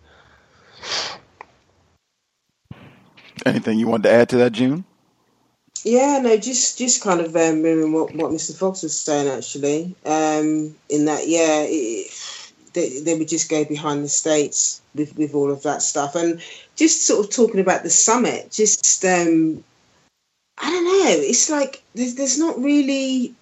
Anything you wanted to add to that, June? Yeah, no, just just kind of um, mirroring what, what Mister Fox was saying, actually, um, in that, yeah, it, they, they would just go behind the States with, with all of that stuff. And just sort of talking about the summit, just, um, I don't know, it's like there's, there's not really,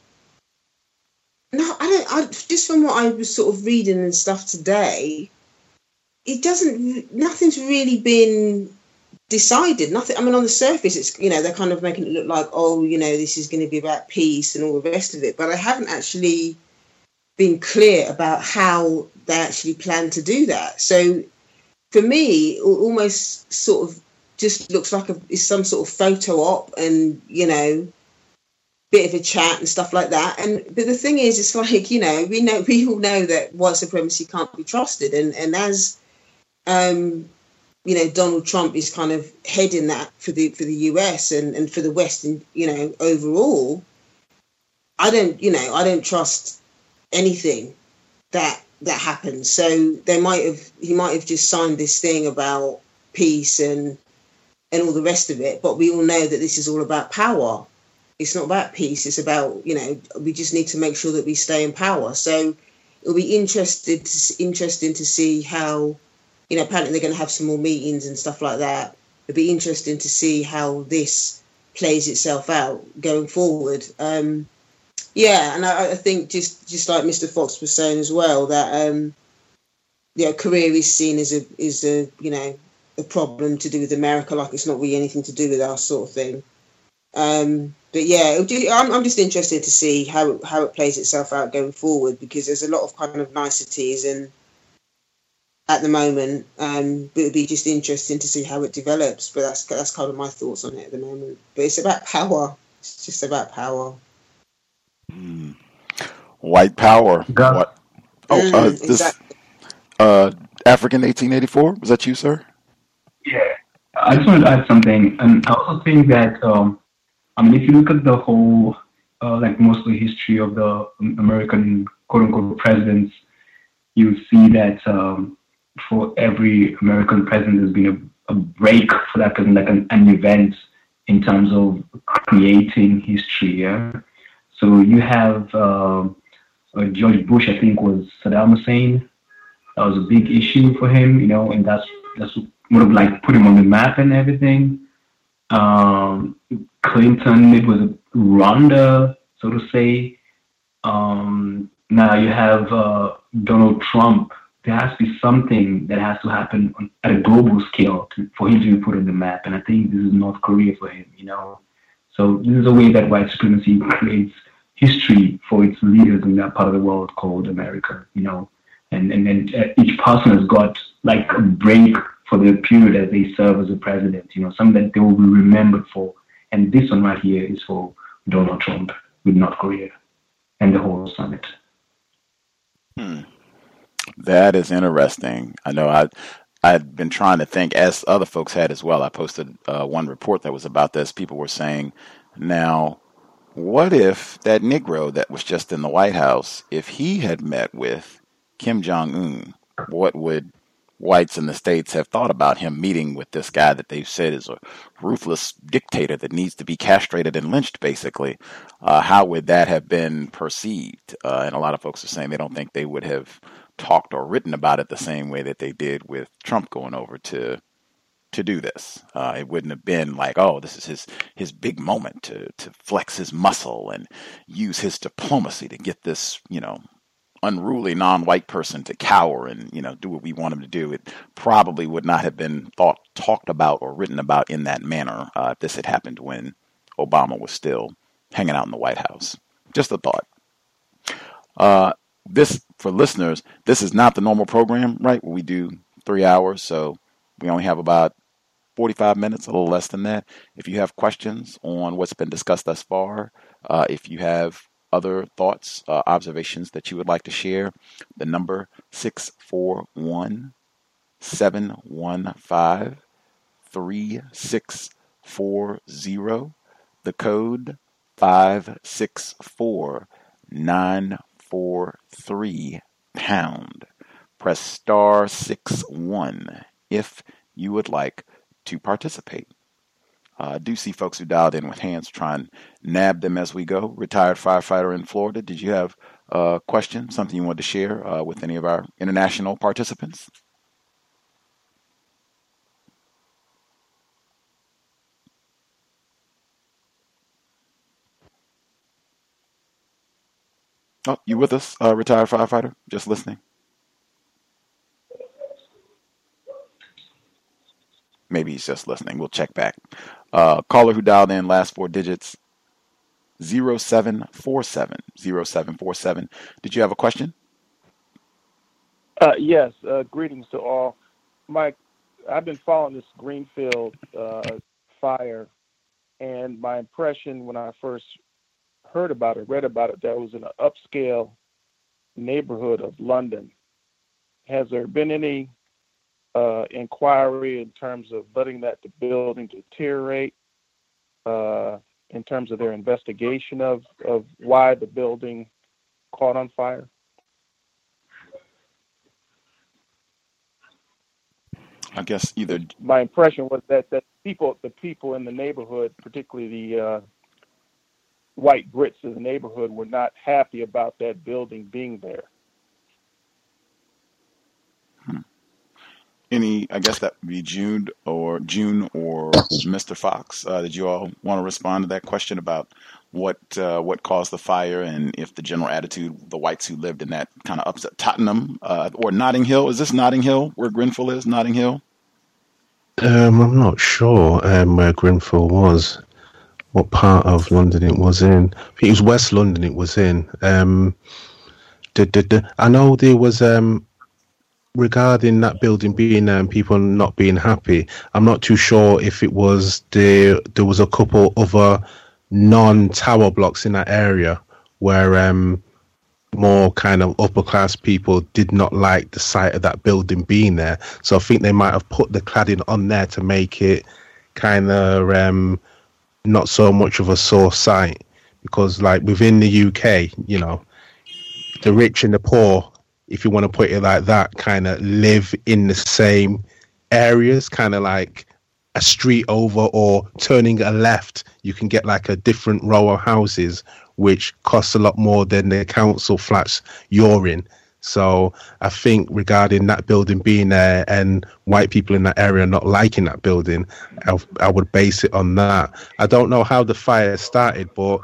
no, I don't, I, just from what I was sort of reading and stuff today, it doesn't, nothing's really been decided. Nothing. I mean, on the surface, it's, you know, they're kind of making it look like, oh, you know, this is going to be about peace and all the rest of it. But I haven't actually been clear about how they actually plan to do that. So for me, it almost sort of just looks like a, it's some sort of photo op and, you know, bit of a chat and stuff like that. And but the thing is, it's like, you know, we know we all know that white supremacy can't be trusted. And and as um you know, Donald Trump is kind of heading that for the for the U S and, and for the West, and, you know, overall, I don't, you know, I don't trust anything that that happens. So they might have, he might have just signed this thing about peace and and all the rest of it. But we all know that this is all about power. It's not about peace. It's about, you know, we just need to make sure that we stay in power. So it'll be interested to, interesting to see how, you know, apparently they're going to have some more meetings and stuff like that. It'd be interesting to see how this plays itself out going forward. Um, yeah, and I, I think just, just like Mister Fox was saying as well, that um, yeah, Korea is seen as a is a you know a problem to do with America, like it's not really anything to do with us, sort of thing. Um, but yeah, it'll do, I'm I'm just interested to see how it, how it plays itself out going forward, because there's a lot of kind of niceties and. At the moment, um, but it'd be just interesting to see how it develops. But that's that's kind of my thoughts on it at the moment. But it's about power. It's just about power. Mm. White power. God. What? Oh, Mm, uh, this exactly. uh, African eighteen eighty-four. Was that you, sir? Yeah, I just wanted to add something, and I also think that um, I mean, if you look at the whole, uh, like most of the history of the American quote unquote presidents, you see that. Um, for every American president, there's been a, a break for that president, like an, an event in terms of creating history. Yeah? So you have uh, uh, George Bush, I think, was Saddam Hussein. That was a big issue for him, you know, and that's that's would have like put him on the map and everything. Um, Clinton, it was Rwanda, so to say. Um, now you have uh, Donald Trump. There has to be something that has to happen on, at a global scale to, for him to be put on the map. And I think this is North Korea for him, you know. So this is a way that white supremacy creates history for its leaders in that part of the world called America, you know. And and then each person has got like a break for the period that they serve as a president, you know, something that they will be remembered for. And this one right here is for Donald Trump with North Korea and the whole summit. Hmm. That is interesting. I know I, I'd been trying to think, as other folks had as well. I posted uh, one report that was about this. People were saying, now, what if that Negro that was just in the White House, if he had met with Kim Jong-un, what would whites in the States have thought about him meeting with this guy that they've said is a ruthless dictator that needs to be castrated and lynched, basically? Uh, how would that have been perceived? Uh, and a lot of folks are saying they don't think they would have talked or written about it the same way that they did with Trump going over to to do this. Uh, it wouldn't have been like, oh, this is his his big moment to to flex his muscle and use his diplomacy to get this, you know, unruly non-white person to cower and, you know, do what we want him to do. It probably would not have been thought, talked about or written about in that manner uh, if this had happened when Obama was still hanging out in the White House. Just a thought. Uh, this, for listeners, this is not the normal program, right? We do three hours, so we only have about forty-five minutes, a little less than that. If you have questions on what's been discussed thus far, uh, if you have other thoughts, uh, observations that you would like to share, the number six four one, seven one five, three six four zero. The code five six four nine four three pound. Press star six one if you would like to participate. I uh, do see folks who dialed in with hands. Try and nab them as we go. Retired firefighter in Florida. Did you have a question, something you wanted to share uh, with any of our international participants? Oh, you with us, uh, retired firefighter? Just listening. Maybe he's just listening. We'll check back. Uh, caller who dialed in, last four digits, zero seven four seven. zero seven four seven. Did you have a question? Uh, yes. Uh, greetings to all. Mike, I've been following this Greenfield uh, fire, and my impression when I first heard about it, read about it, that it was in an upscale neighborhood of London. Has there been any uh, inquiry in terms of letting that the building deteriorate, uh, in terms of their investigation of, of why the building caught on fire? I guess either. My impression was that, that people, the people in the neighborhood, particularly the uh, white Brits in the neighborhood, were not happy about that building being there. Hmm. Any, I guess that would be June or June or Mister Fox. Uh, did you all want to respond to that question about what uh, what caused the fire and if the general attitude, the whites who lived in that kind of upset Tottenham uh, or Notting Hill? Is this Notting Hill where Grenfell is? Notting Hill? Um, I'm not sure um, where Grenfell was. What part of London it was in? I think it was West London. It was in. Um, duh, duh, duh. I know there was. Um, Regarding that building being um, people not being happy, I'm not too sure if it was the there was a couple other non-tower blocks in that area where um, more kind of upper class people did not like the sight of that building being there. So I think they might have put the cladding on there to make it kind of um, not so much of a sore sight, because like within the U K, you know, the rich and the poor, if you want to put it like that, kind of live in the same areas, kind of like a street over or turning a left, you can get like a different row of houses, which costs a lot more than the council flats you're in. So I think regarding that building being there and white people in that area not liking that building, I, I would base it on that. I don't know how the fire started, but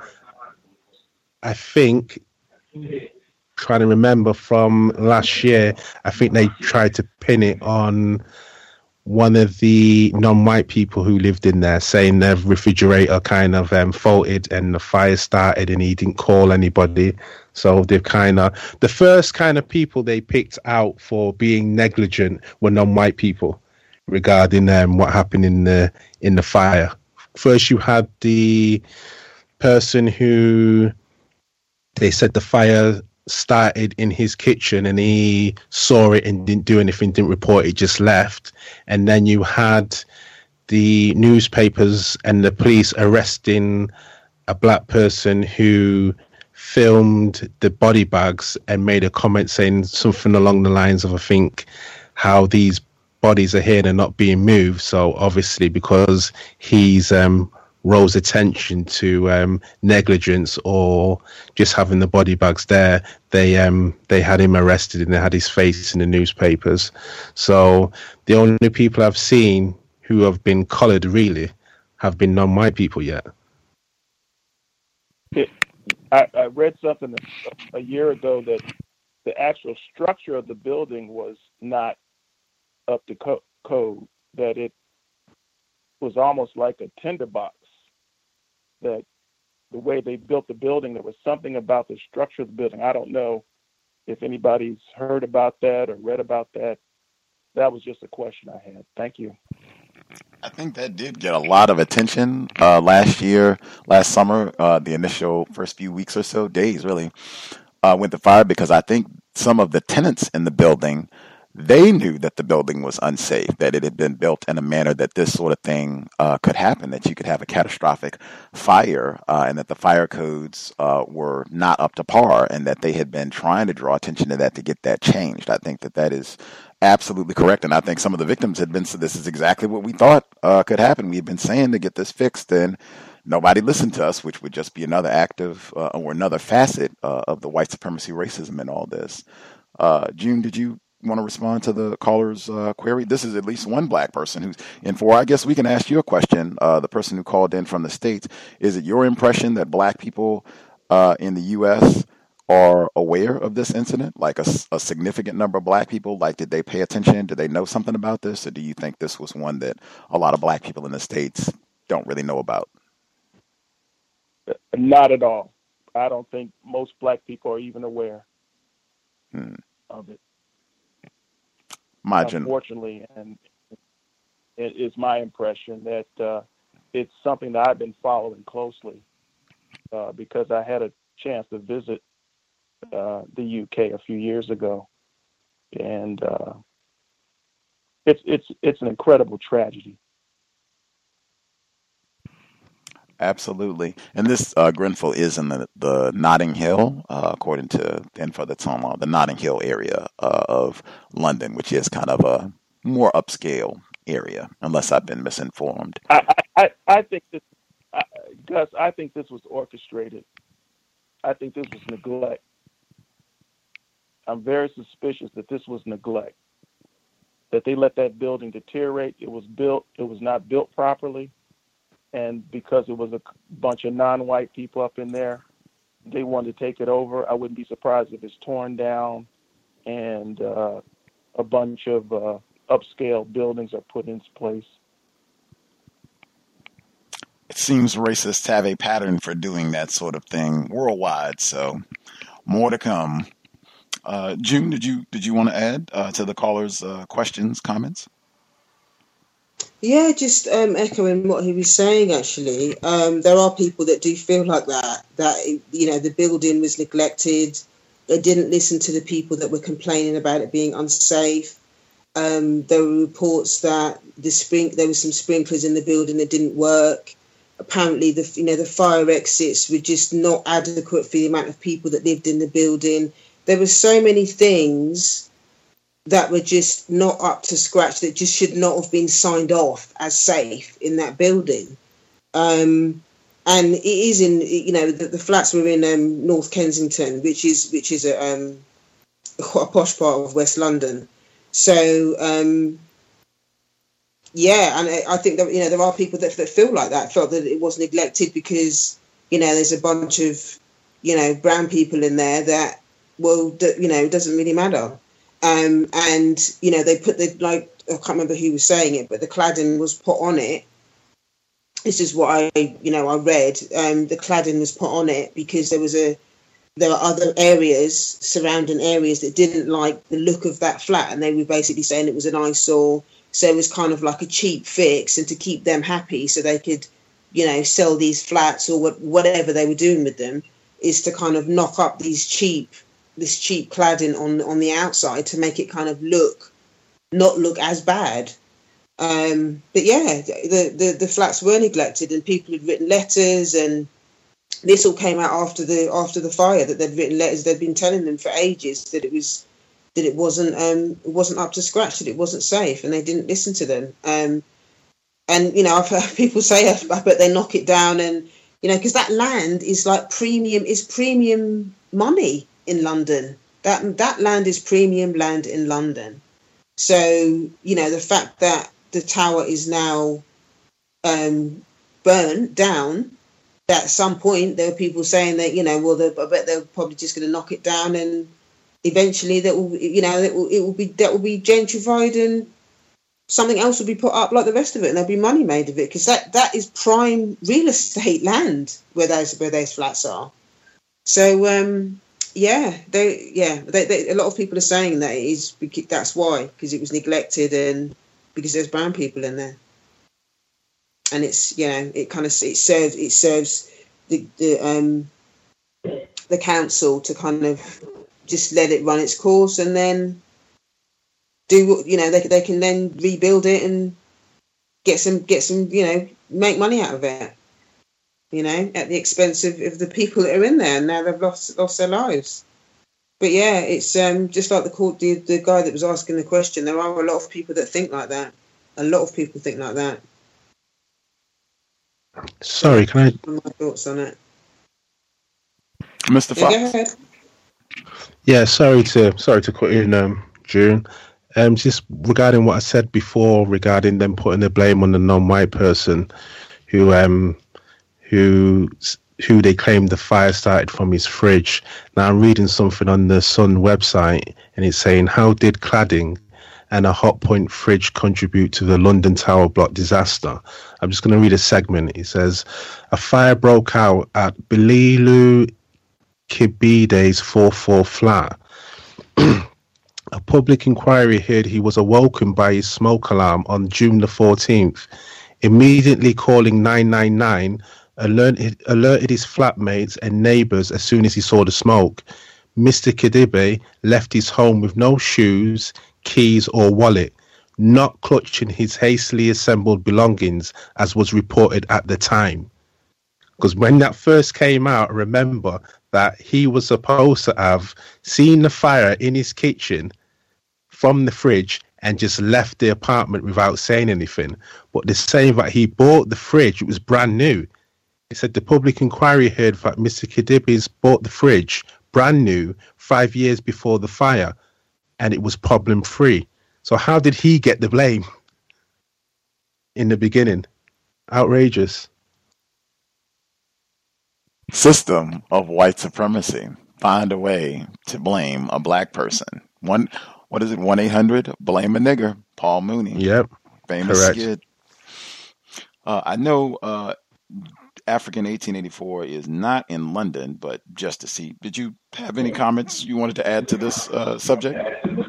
I think... trying to remember from last year, I think they tried to pin it on one of the non-white people who lived in there, saying their refrigerator kind of um, faulted and the fire started and he didn't call anybody. So they've kind of, the first kind of people they picked out for being negligent were non-white people regarding um, what happened in the in the fire. First you had the person who, they said the fire started in his kitchen and he saw it and didn't do anything, didn't report it, just left. And then you had the newspapers and the police arresting a black person who filmed the body bags and made a comment saying something along the lines of, I think, how these bodies are here, they're not being moved. So obviously because he's um rose attention to um, negligence or just having the body bags there, they um, they had him arrested and they had his face in the newspapers. So the only people I've seen who have been collared really have been non-white people yet. I, I read something a, a year ago that the actual structure of the building was not up to co- code, that it was almost like a tinderbox. That the way they built the building, there was something about the structure of the building. I don't know if anybody's heard about that or read about that. That was just a question I had. Thank you. I think that did get a lot of attention uh, last year, last summer, uh, the initial first few weeks or so, days really, uh, went to fire because I think some of the tenants in the building they knew that the building was unsafe, that it had been built in a manner that this sort of thing uh, could happen, that you could have a catastrophic fire, uh, and that the fire codes uh, were not up to par, and that they had been trying to draw attention to that to get that changed. I think that that is absolutely correct, and I think some of the victims had been, so this is exactly what we thought uh, could happen. We had been saying to get this fixed, and nobody listened to us, which would just be another act of, uh, or another facet uh, of the white supremacy racism in all this. Uh, June, did you want to respond to the caller's uh, query? This is at least one black person who's in for. I guess we can ask you a question. Uh, the person who called in from the States, is it your impression that black people uh, in the U S are aware of this incident? Like a, a significant number of black people? Like, did they pay attention? Did they know something about this? Or do you think this was one that a lot of black people in the States don't really know about? Not at all. I don't think most black people are even aware hmm. of it. My Unfortunately, and it is my impression that uh, it's something that I've been following closely uh, because I had a chance to visit uh, the U K a few years ago, and uh, it's it's it's an incredible tragedy. Absolutely. And this uh, Grenfell is in the, the Notting Hill, uh, according to the info that's on the Notting Hill area uh, of London, which is kind of a more upscale area, unless I've been misinformed. I, I, I think this, I, Gus, I think this was orchestrated. I think this was neglect. I'm very suspicious that this was neglect, that they let that building deteriorate. It was built, it was not built properly. And because it was a bunch of non-white people up in there, they wanted to take it over. I wouldn't be surprised if it's torn down and uh, a bunch of uh, upscale buildings are put into place. It seems racists have a pattern for doing that sort of thing worldwide, so more to come. Uh, June, did you did you want to add uh, to the caller's uh, questions, comments? Yeah, just um, echoing what he was saying, actually. Um, there are people that do feel like that, that, you know, the building was neglected. They didn't listen to the people that were complaining about it being unsafe. Um, there were reports that the spring, there were some sprinklers in the building that didn't work. Apparently, the you know the fire exits were just not adequate for the amount of people that lived in the building. There were so many things that were just not up to scratch, that just should not have been signed off as safe in that building. Um, and it is in, you know, the, the flats were in um, North Kensington, which is which is a, um, a posh part of West London. So, um, yeah, and I think that, you know, there are people that, that feel like that, felt that it was neglected because, you know, there's a bunch of, you know, brown people in there that, well, that, you know, it doesn't really matter. Um, and, you know, they put the, like, I can't remember who was saying it, but the cladding was put on it. This is what I, you know, I read. Um, the cladding was put on it because there was a, there were other areas, surrounding areas that didn't like the look of that flat. And they were basically saying it was an eyesore. So it was kind of like a cheap fix and to keep them happy so they could, you know, sell these flats or what, whatever they were doing with them is to kind of knock up these cheap this cheap cladding on on the outside to make it kind of look not look as bad. Um, but yeah, the, the the flats were neglected and people had written letters, and this all came out after the after the fire, that they'd written letters. They'd been telling them for ages that it was that it wasn't um it wasn't up to scratch, that it wasn't safe, and they didn't listen to them. Um, and you know, I've heard people say, I bet they knock it down, and you know, because that land is like premium is premium money in London. That that land is premium land in London. So, you know, the fact that the tower is now um, burnt down, that at some point there were people saying that, you know, well, I bet they're probably just going to knock it down, and eventually that will, you know, it will, it will be that will be gentrified and something else will be put up like the rest of it, and there'll be money made of it, because that, that is prime real estate land where those where those flats are. So. Um, Yeah, they yeah they, they, a lot of people are saying that it is that's why, because it was neglected and because there's brown people in there, and it's you know it kind of it serves it serves the the um the council to kind of just let it run its course, and then do, you know, they they can then rebuild it and get some get some, you know, make money out of it. You know, at the expense of, of the people that are in there, and now they've lost lost their lives. But yeah, it's um, just like the, court, the the guy that was asking the question. There are a lot of people that think like that. A lot of people think like that. Sorry, can I? My thoughts on it, Mister Yeah, Fox. go ahead. Yeah, sorry to sorry to cut in, um, June. Um, just regarding what I said before regarding them putting the blame on the non-white person who um who who they claim the fire started from his fridge. Now I'm reading something on the Sun website, and it's saying, how did cladding and a hot point fridge contribute to the London Tower block disaster? I'm just going to read a segment. It says, a fire broke out at Bililu Kibide's four four flat. A public inquiry heard he was awoken by his smoke alarm on June the fourteenth. Immediately calling nine nine nine, alerted, alerted his flatmates and neighbours as soon as he saw the smoke. Mister Kidibe left his home with no shoes, keys or wallet, not clutching his hastily assembled belongings as was reported at the time. Because when that first came out, remember that he was supposed to have seen the fire in his kitchen from the fridge and just left the apartment without saying anything. But they're saying that he bought the fridge, it was brand new. He said the public inquiry heard that Mister Kidibe's bought the fridge brand new five years before the fire, and it was problem free. So how did he get the blame in the beginning? Outrageous. System of white supremacy. Find a way to blame a black person. One, what is it? One eight hundred blame a nigger. Paul Mooney. Yep. Famous Correct. skit. Uh, I know uh, African eighteen eighty-four is not in London, but just to see. Did you have any comments you wanted to add to this uh, subject?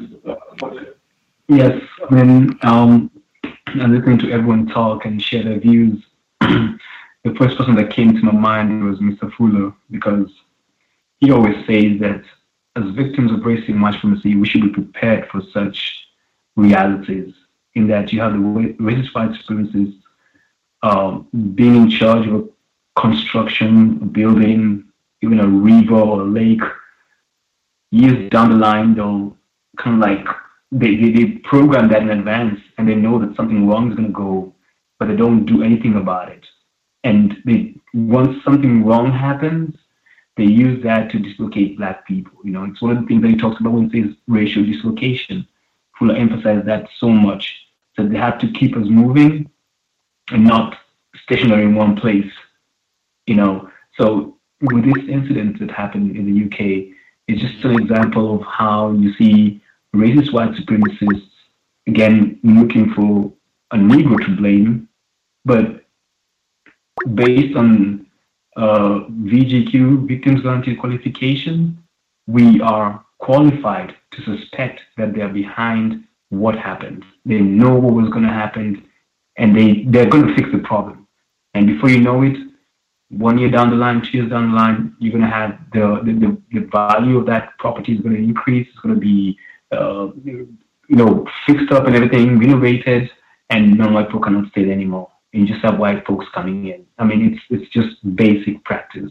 Yes, I mean, um, I'm listening to everyone talk and share their views. The first person that came to my mind was Mister Fuller, because he always says that as victims of racism and white supremacy, we should be prepared for such realities, in that you have the racist white supremacists um, being in charge of a construction, a building, even a river or a lake. Years down the line, they'll kind of like, they, they, they program that in advance, and they know that something wrong is going to go, but they don't do anything about it. And they, once something wrong happens, they use that to dislocate black people. You know, it's one of the things that he talks about when he says racial dislocation. Fuller emphasized that so much. So they have to keep us moving and not stationary in one place. You know, so with this incident that happened in the U K, it's just an example of how you see racist white supremacists, again, looking for a Negro to blame, but based on uh, V G Q, Victims Guaranteed Qualification, we are qualified to suspect that they're behind what happened. They know what was going to happen, and they, they're going to fix the problem. And before you know it, one year down the line, two years down the line, you're going to have the, the, the, the value of that property is going to increase. It's going to be, uh, you know, fixed up and everything, renovated, and non-white people cannot stay there anymore. And you just have white folks coming in. I mean, it's it's just basic practice.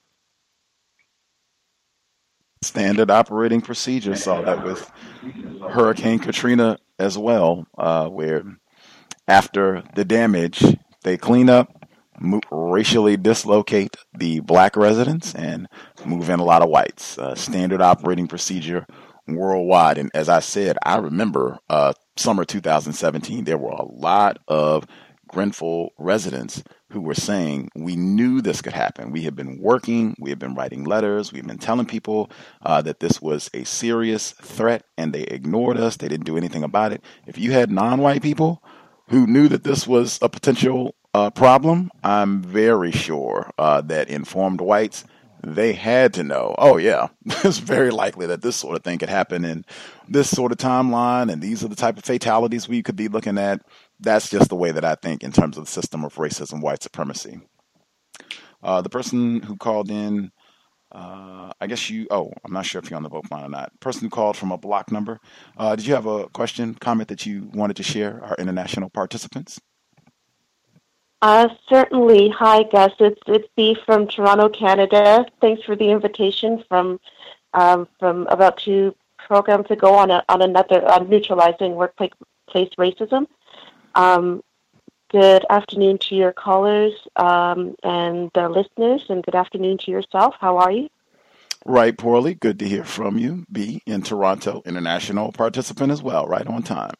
Standard operating procedure. Saw that with Hurricane Katrina as well, uh, where after the damage, they clean up, mo- racially dislocate the black residents, and move in a lot of whites. Uh, standard operating procedure worldwide. And as I said, I remember uh, summer two thousand seventeen, there were a lot of Grenfell residents who were saying, we knew this could happen. We had been working, we had been writing letters, we've been telling people uh, that this was a serious threat, and they ignored us. They didn't do anything about it. If you had non-white people who knew that this was a potential uh, problem, I'm very sure uh, that informed whites, they had to know, oh yeah, it's very likely that this sort of thing could happen in this sort of timeline, and these are the type of fatalities we could be looking at. That's just the way that I think in terms of the system of racism, white supremacy. Uh, the person who called in Uh, I guess you. Oh, I'm not sure if you're on the vote line or not. Person who called from a block number. Uh, did you have a question, comment that you wanted to share our international participants? Uh, certainly. Hi, Gus. It's it's Bea from Toronto, Canada. Thanks for the invitation from um, from about two programs ago on a, on another on neutralizing workplace racism. Um, good afternoon to your callers um, and uh, listeners, and good afternoon to yourself. How are you? Right, poorly. Good to hear from you. Bea in Toronto, international participant as well. Right on time.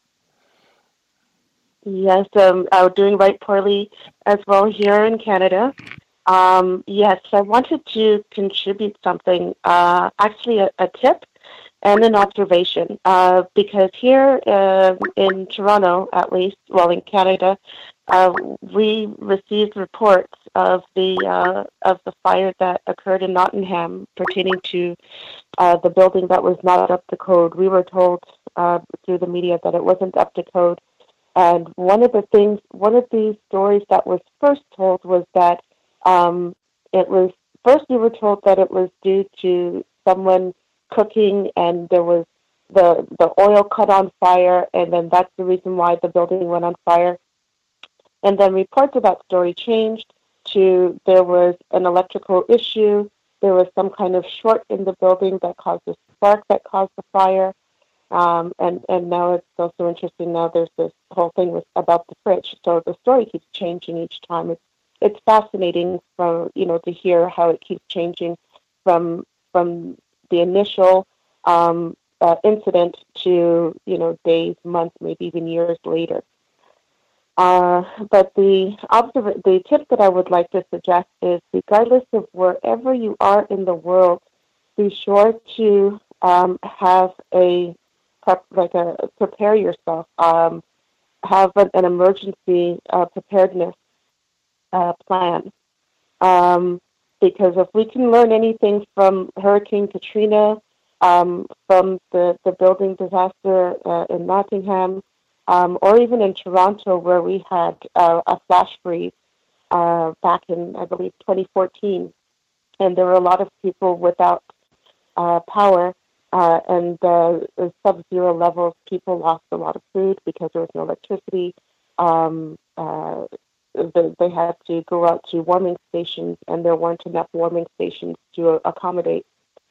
Yes, um, I'm doing right poorly as well here in Canada. Um, yes, I wanted to contribute something, uh, actually a, a tip and an observation, uh, because here uh, in Toronto, at least, well, in Canada, uh, we received reports of the uh, of the fire that occurred in Nottingham pertaining to uh, the building that was not up to code. We were told uh, through the media that it wasn't up to code. And one of the things, one of the stories that was first told was that um, it was, first we were told that it was due to someone cooking and there was the, the oil caught on fire, and then that's the reason why the building went on fire. And then reports of that story changed to there was an electrical issue, there was some kind of short in the building that caused a spark that caused the fire. Um, and, and now it's also interesting. Now there's this whole thing with about the fridge. So the story keeps changing each time. It's it's fascinating from you know to hear how it keeps changing from from the initial um, uh, incident to you know days, months, maybe even years later. Uh, but the observ- the tip that I would like to suggest is, regardless of wherever you are in the world, be sure to um, have a like a prepare yourself, um, have an, an emergency uh, preparedness uh, plan. Um, because if we can learn anything from Hurricane Katrina, um, from the, the building disaster uh, in Nottingham, um, or even in Toronto where we had uh, a flash freeze uh, back in, I believe, twenty fourteen, and there were a lot of people without uh, power. Uh, and uh, sub-zero levels, people lost a lot of food because there was no electricity. Um, uh, they, they had to go out to warming stations, and there weren't enough warming stations to accommodate.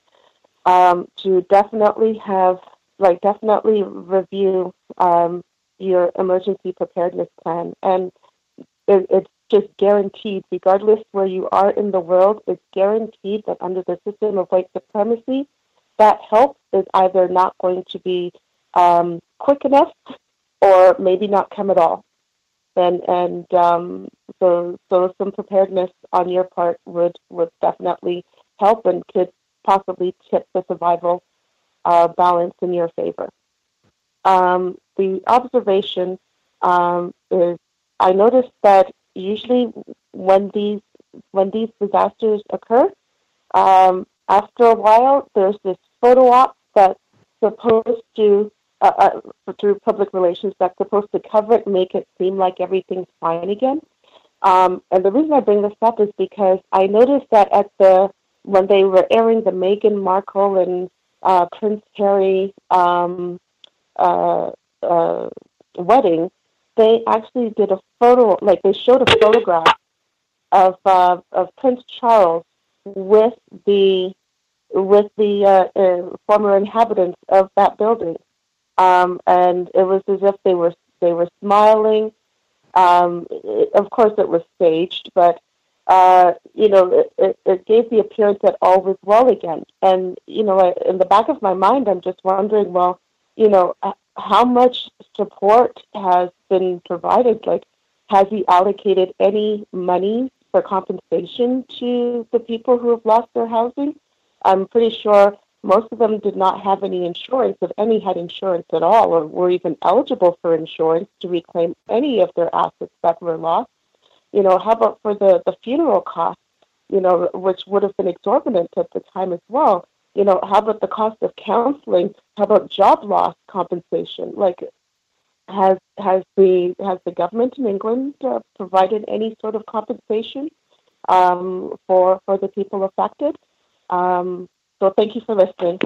Um, to definitely have, like, definitely review um, your emergency preparedness plan. And it, it's just guaranteed, regardless where you are in the world, it's guaranteed that under the system of white supremacy, that help is either not going to be um, quick enough or maybe not come at all. And and um, so so some preparedness on your part would, would definitely help and could possibly tip the survival uh, balance in your favor. Um, the observation um, is, I noticed that usually when these when these disasters occur, um, after a while, there's this photo op that's supposed to, uh, uh, through public relations, that's supposed to cover it, make it seem like everything's fine again. Um, and the reason I bring this up is because I noticed that at the when they were airing the Meghan Markle and uh, Prince Harry um, uh, uh, wedding, they actually did a photo, like they showed a photograph of uh, of Prince Charles with the with the uh, uh, former inhabitants of that building, um, and it was as if they were they were smiling. Um, it, of course, it was staged, but uh, you know, it, it, it gave the appearance that all was well again. And you know, I, in the back of my mind, I'm just wondering, well, you know, how much support has been provided? Like, has he allocated any money for compensation to the people who have lost their housing? I'm pretty sure most of them did not have any insurance, if any had insurance at all, or were even eligible for insurance to reclaim any of their assets that were lost. You know, how about for the, the funeral costs, you know, which would have been exorbitant at the time as well? You know, how about the cost of counseling? How about job loss compensation? Like, has has the has the government in England uh, provided any sort of compensation um, for for the people affected? Um, so thank you for listening.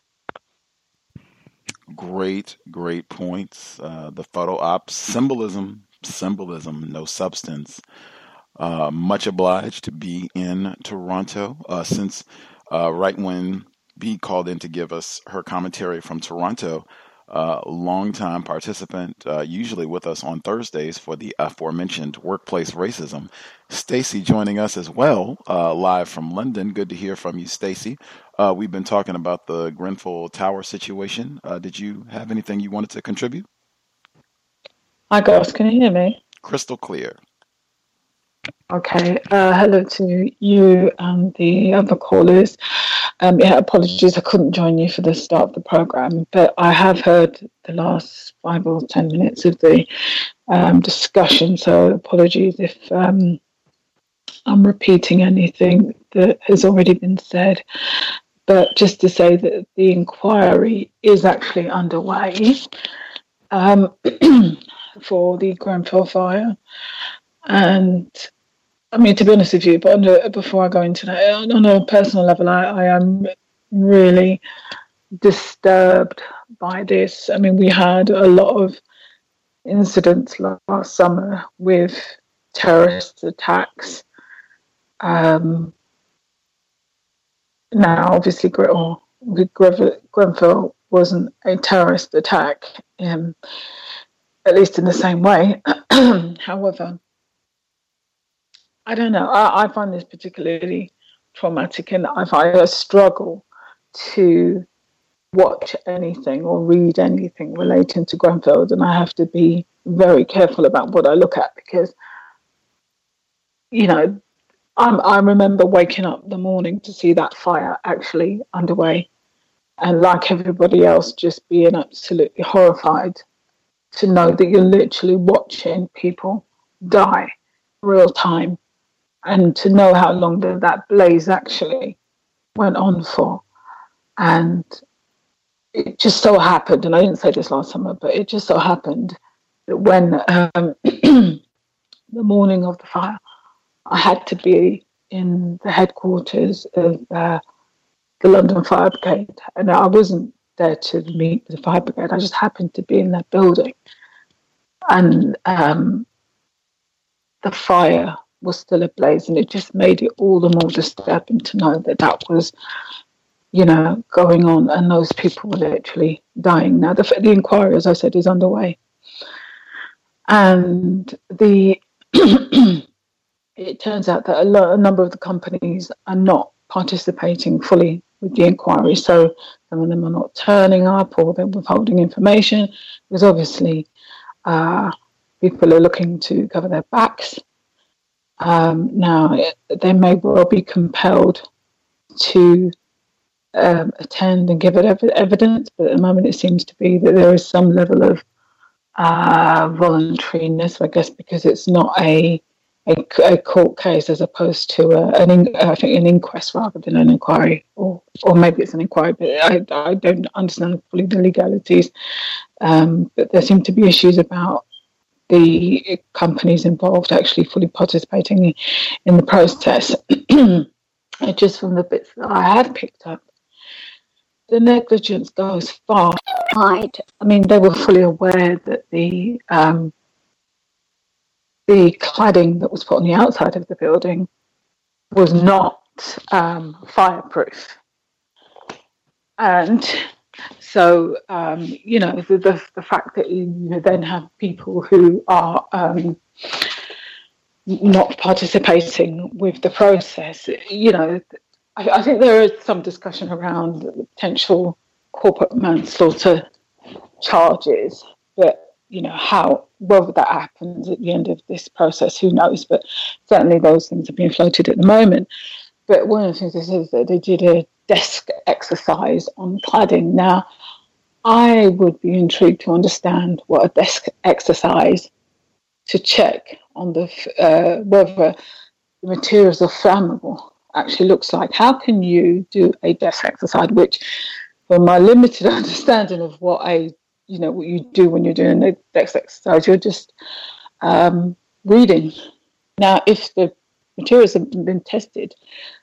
Great, great points. Uh, the photo op symbolism, symbolism, no substance. Uh, much obliged to be in Toronto. Uh, since uh, right when B called in to give us her commentary from Toronto, uh, longtime participant, uh, usually with us on Thursdays for the aforementioned workplace racism. Stacy joining us as well, uh, live from London. Good to hear from you, Stacy. Uh, we've been talking about the Grenfell Tower situation. Uh, did you have anything you wanted to contribute? Hi, guys. Can you hear me? Crystal clear. Okay. Uh, hello to you and the other callers. Um, yeah, apologies, I couldn't join you for the start of the program, but I have heard the last five or ten minutes of the um, discussion. So apologies if um, I'm repeating anything that has already been said. But just to say that the inquiry is actually underway um, for the Grenfell fire, and I mean, to be honest with you, but on a, before I go into that, on a personal level, I, I am really disturbed by this. I mean, we had a lot of incidents last summer with terrorist attacks. Um, now, obviously, Grenfell wasn't a terrorist attack, um, at least in the same way. However, I don't know. I, I find this particularly traumatic, and I find I struggle to watch anything or read anything relating to Grenfell, and I have to be very careful about what I look at because, you know, I'm, I remember waking up the morning to see that fire actually underway, and like everybody else, just being absolutely horrified to know that you're literally watching people die real time. And to know how long that, that blaze actually went on for. And it just so happened, and I didn't say this last summer, but it just so happened that when um, the morning of the fire, I had to be in the headquarters of uh, the London Fire Brigade. And I wasn't there to meet the fire brigade, I just happened to be in that building. And um, the fire was still ablaze, and it just made it all the more disturbing to know that that was, you know, going on, and those people were literally dying. Now, the, the inquiry, as I said, is underway, and the it turns out that a, lot, a number of the companies are not participating fully with the inquiry. So some of them are not turning up, or they're withholding information, because obviously uh, people are looking to cover their backs. Um, now, it, they may well be compelled to um, attend and give it ev- evidence, but at the moment it seems to be that there is some level of uh, voluntariness, I guess, because it's not a, a, a court case as opposed to a, an in, I think an inquest rather than an inquiry, or or maybe it's an inquiry, but I, I don't understand fully the legalities. Um, but there seem to be issues about the companies involved actually fully participating in the process. Just from the bits that I have picked up, the negligence goes far wide. I mean, they were fully aware that the um, the cladding that was put on the outside of the building was not um, fireproof, and so, um, you know, the, the the fact that you then have people who are um, not participating with the process, you know, I, I think there is some discussion around the potential corporate manslaughter charges, but, you know, how, whether that happens at the end of this process, who knows, but certainly those things are being floated at the moment. But one of the things is that they did a desk exercise on cladding. Now, I would be intrigued to understand what a desk exercise to check on the uh, whether the materials are flammable actually looks like. How can you do a desk exercise, which, from my limited understanding of what I, you know, what you do when you're doing a desk exercise, you're just um, reading. Now, if the materials have been tested,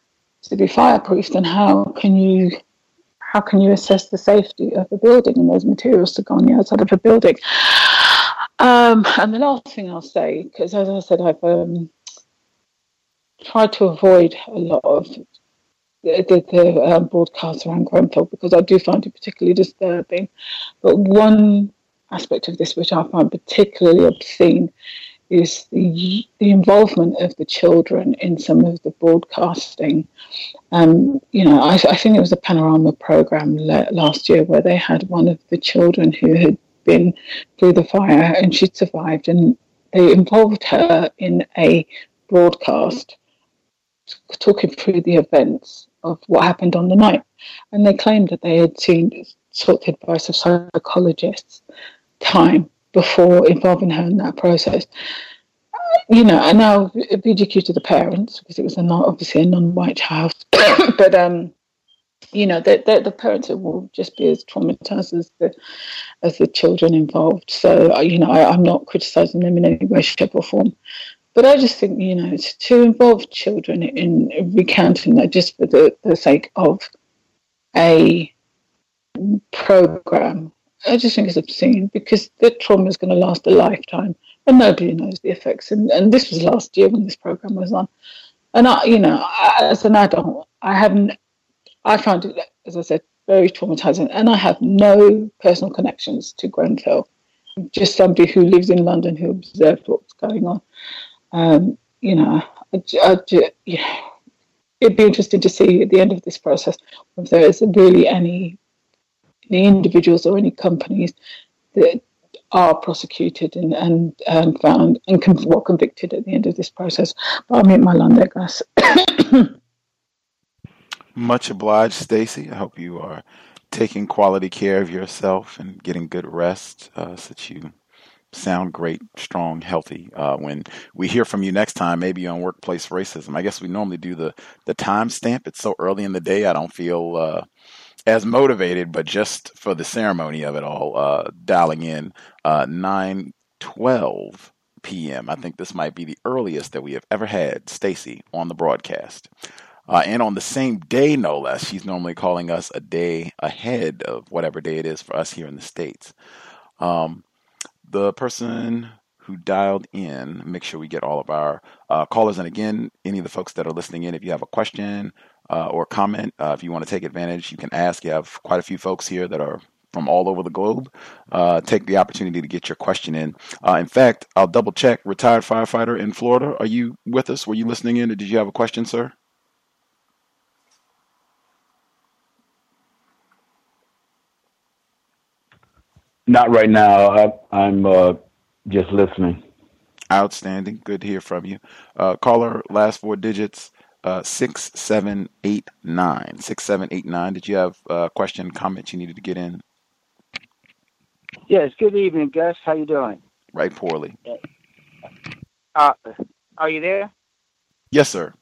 to be fireproof, then how can you how can you assess the safety of a building and those materials to go on the outside of a building? Um, and the last thing I'll say, because as I said, I've um, tried to avoid a lot of the, the, the um, broadcasts around Grenfell because I do find it particularly disturbing. But one aspect of this which I find particularly obscene is the, the involvement of the children in some of the broadcasting. Um, you know, I, I think it was a Panorama programme le- last year where they had one of the children who had been through the fire and she'd survived, and they involved her in a broadcast talking through the events of what happened on the night. And they claimed that they had seen sought the advice of psychologists time before involving her in that process. You know, and now B G Q to the parents, because it was a non, obviously a non-white child, but um, you know, the, the, the parents will just be as traumatized as the as the children involved. So, you know, I, I'm not criticizing them in any way, shape, or form. But I just think, you know, to involve children in recounting that just for the, the sake of a program, I just think it's obscene because the trauma is going to last a lifetime and nobody knows the effects. And, and this was last year when this program was on. And, I, you know, I, as an adult, I haven't, I found it, as I said, very traumatizing. And I have no personal connections to Grenfell. I'm just somebody who lives in London who observed what's going on. Um, you know, I, I, yeah, it'd be interesting to see at the end of this process if there is really any, any individuals or any companies that are prosecuted and, and um, found and con- were convicted at the end of this process. But I'll mute my line there, guys. Much obliged, Stacey. I hope you are taking quality care of yourself and getting good rest uh, so that you sound great, strong, healthy. Uh, when we hear from you next time, maybe on workplace racism. I guess we normally do the, the time stamp. It's so early in the day, I don't feel uh, as motivated, but just for the ceremony of it all, uh, dialing in uh, nine twelve p.m. I think this might be the earliest that we have ever had Stacey on the broadcast. Uh, and on the same day, no less, she's normally calling us a day ahead of whatever day it is for us here in the States. Um, the person who dialed in, make sure we get all of our uh, callers. And again, any of the folks that are listening in, if you have a question uh, or comment, uh, if you want to take advantage, you can ask. You have quite a few folks here that are from all over the globe. Uh, take the opportunity to get your question in. Uh, in fact, I'll double check. Retired firefighter in Florida, are you with us? Were you listening in, or did you have a question, sir? Not right now. I, I'm uh, just listening. Outstanding. Good to hear from you. Uh, caller, last four digits, uh, six seven eight nine. six seven eight nine. Did you have a question, comment you needed to get in? Yes. Good evening, Gus. How you doing? Right poorly. Uh, are you there? Yes, sir.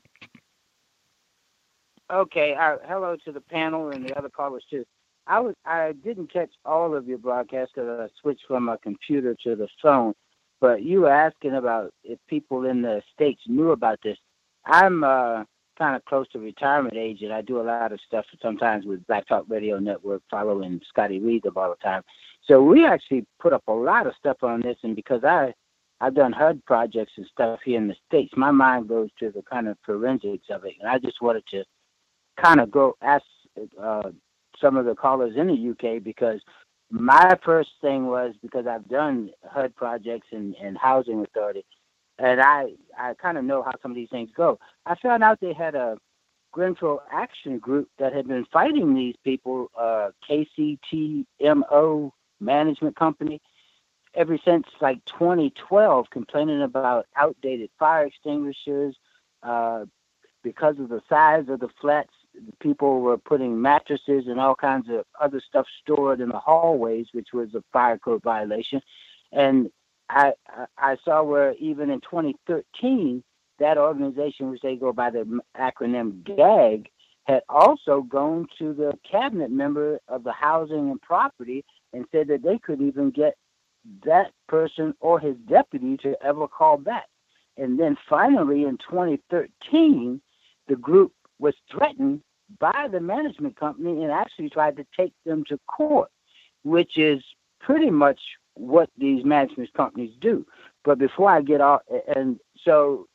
Okay. Uh, hello to the panel and the other callers too. I was I didn't catch all of your broadcasts because I switched from my computer to the phone. But you were asking about if people in the States knew about this. I'm uh, kind of close to retirement age, and I do a lot of stuff sometimes with Black Talk Radio Network, following Scotty Reed all the time. So we actually put up a lot of stuff on this, and because I, I've done H U D projects and stuff here in the States, my mind goes to the kind of forensics of it. And I just wanted to kind of go ask uh, some of the callers in the U K, because my first thing was, because I've done H U D projects and, and housing authority, and I, I kind of know how some of these things go. I found out they had a Grenfell Action Group that had been fighting these people, uh, K C T M O Management Company, ever since like twenty twelve, complaining about outdated fire extinguishers. Uh, because of the size of the flats, people were putting mattresses and all kinds of other stuff stored in the hallways, which was a fire code violation. And I I saw where even in twenty thirteen, that organization, which they go by the acronym GAG, had also gone to the cabinet member of the housing and property and said that they couldn't even get that person or his deputy to ever call back. And then finally in twenty thirteen, the group was threatened by the management company and actually tried to take them to court, which is pretty much what these management companies do. But before I get off, and so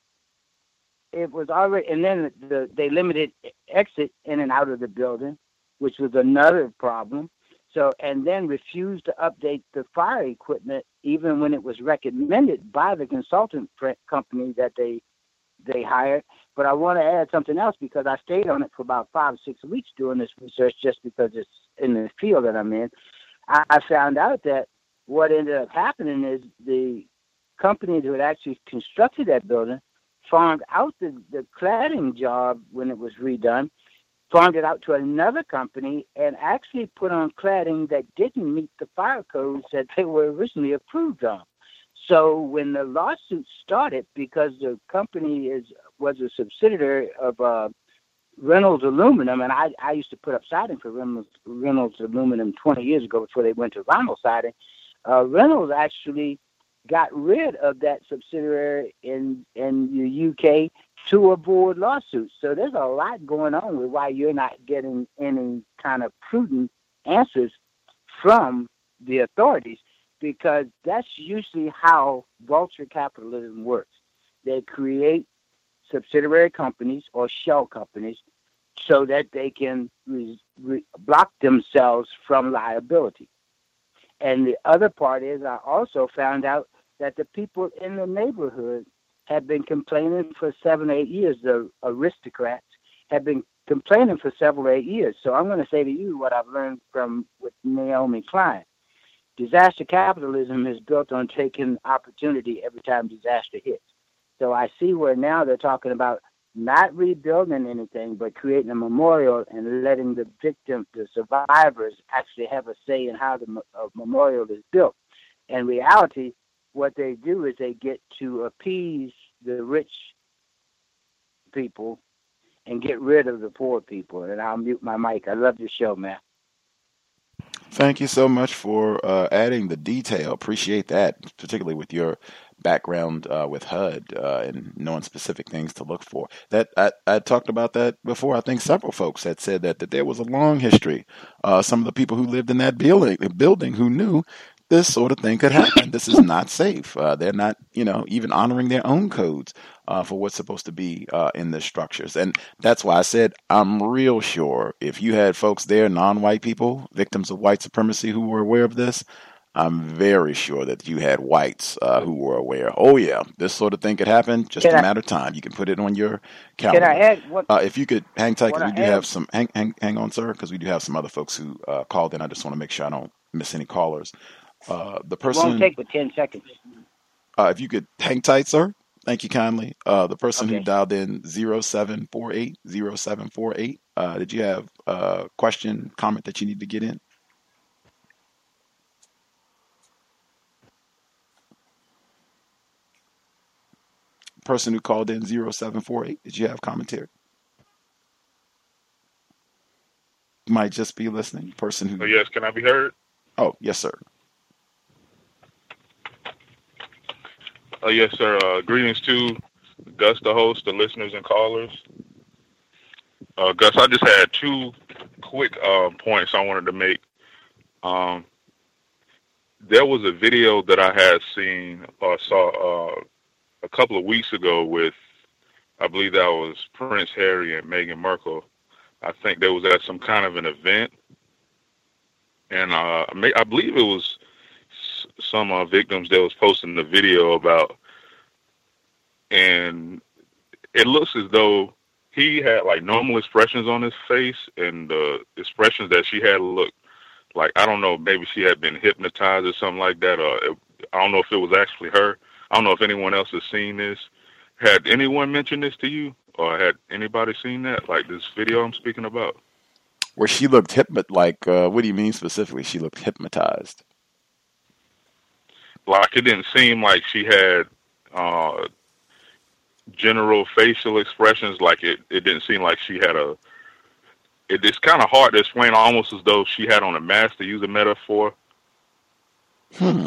it was already, and then the, they limited exit in and out of the building, which was another problem. So, and then refused to update the fire equipment, even when it was recommended by the consultant company that they they hired. But I want to add something else, because I stayed on it for about five or six weeks doing this research, just because it's in the field that I'm in. I, I found out that what ended up happening is the company that had actually constructed that building farmed out the, the cladding job when it was redone, farmed it out to another company, and actually put on cladding that didn't meet the fire codes that they were originally approved on. So when the lawsuit started, because the company is was a subsidiary of uh, Reynolds Aluminum, and I, I used to put up siding for Reynolds, Reynolds Aluminum twenty years ago before they went to vinyl siding, uh, Reynolds actually got rid of that subsidiary in, in the U K to avoid lawsuits. So there's a lot going on with why you're not getting any kind of prudent answers from the authorities, because that's usually how vulture capitalism works. They create subsidiary companies or shell companies so that they can re- re- block themselves from liability. And the other part is, I also found out that the people in the neighborhood have been complaining for seven, eight years. The aristocrats have been complaining for several, eight years. So I'm going to say to you what I've learned from with Naomi Klein. Disaster capitalism is built on taking opportunity every time disaster hits. So I see where now they're talking about not rebuilding anything, but creating a memorial and letting the victims, the survivors, actually have a say in how the uh, memorial is built. In reality, what they do is they get to appease the rich people and get rid of the poor people. And I'll mute my mic. I love your show, man. Thank you so much for uh, adding the detail. Appreciate that, particularly with your background uh, with H U D uh, and knowing specific things to look for. That I, I talked about that before. I think several folks had said that that there was a long history. Uh, some of the people who lived in that building, building who knew this sort of thing could happen. This is not safe. Uh, they're not, you know, even honoring their own codes uh, for what's supposed to be uh, in the structures. And that's why I said I'm real sure if you had folks there, non-white people, victims of white supremacy who were aware of this, I'm very sure that you had whites uh, who were aware. Oh, yeah, this sort of thing could happen. Just can a I, matter of time. You can put it on your calendar. Can I add what, uh, if you could hang tight, because we do I have add, some, hang, hang, hang on, sir, because we do have some other folks who uh, called in. I just want to make sure I don't miss any callers. Uh, the person won't take but ten seconds. Uh, if you could hang tight, sir. Thank you kindly. Uh, the person okay. who dialed in zero seven four eight zero seven four eight. Uh, did you have a question, comment that you need to get in? Person who called in zero seven four eight. Did you have commentary? Might just be listening. Person who. Oh, yes. Can I be heard? Oh, yes, sir. Oh, yes, sir. Uh, greetings to Gus, the host, the listeners and callers. Uh, Gus, I just had two quick uh, points I wanted to make. Um, there was a video that I had seen or saw uh, a couple of weeks ago with, I believe that was Prince Harry and Meghan Markle. I think there was at some kind of an event. And uh, I believe it was some uh, victims that was posting the video about, and it looks as though he had like normal expressions on his face, and the expressions that she had looked like, I don't know, maybe she had been hypnotized or something like that. Or it, I don't know if it was actually her. I don't know if anyone else has seen this. Had anyone mentioned this to you, or had anybody seen that, like this video I'm speaking about? Where she looked hypnot, like, uh, what do you mean specifically? She looked hypnotized. Like, it didn't seem like she had uh, general facial expressions. Like, it, it didn't seem like she had a... It, it's kind of hard to explain, almost as though she had on a mask, to use a metaphor. Hmm.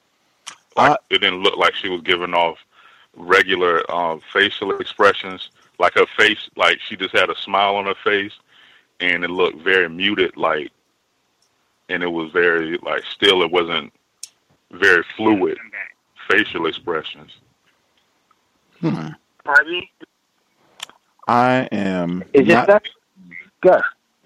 Like, uh, it didn't look like she was giving off regular uh, facial expressions. like her face, like she just had a smile on her face, and it looked very muted, like, and it was very like still. It wasn't very fluid facial expressions. Hmm. Pardon me? I am Is it not. that? Gus,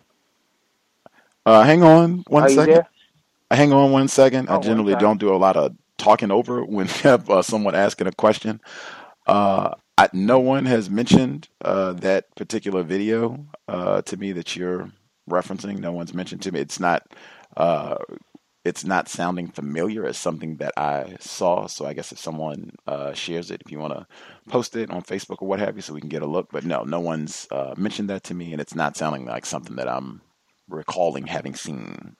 Uh, hang on one are you second. there? Hang on one second. I Oh, I'm generally sorry. don't do a lot of talking over when you have uh, someone asking a question. Uh, I, no one has mentioned uh, that particular video uh, to me that you're referencing. No one's mentioned to me. It's not. Uh, it's not sounding familiar as something that I saw. So I guess if someone uh, shares it, if you want to post it on Facebook or what have you, so we can get a look. But no, no one's uh, mentioned that to me, and it's not sounding like something that I'm recalling having seen.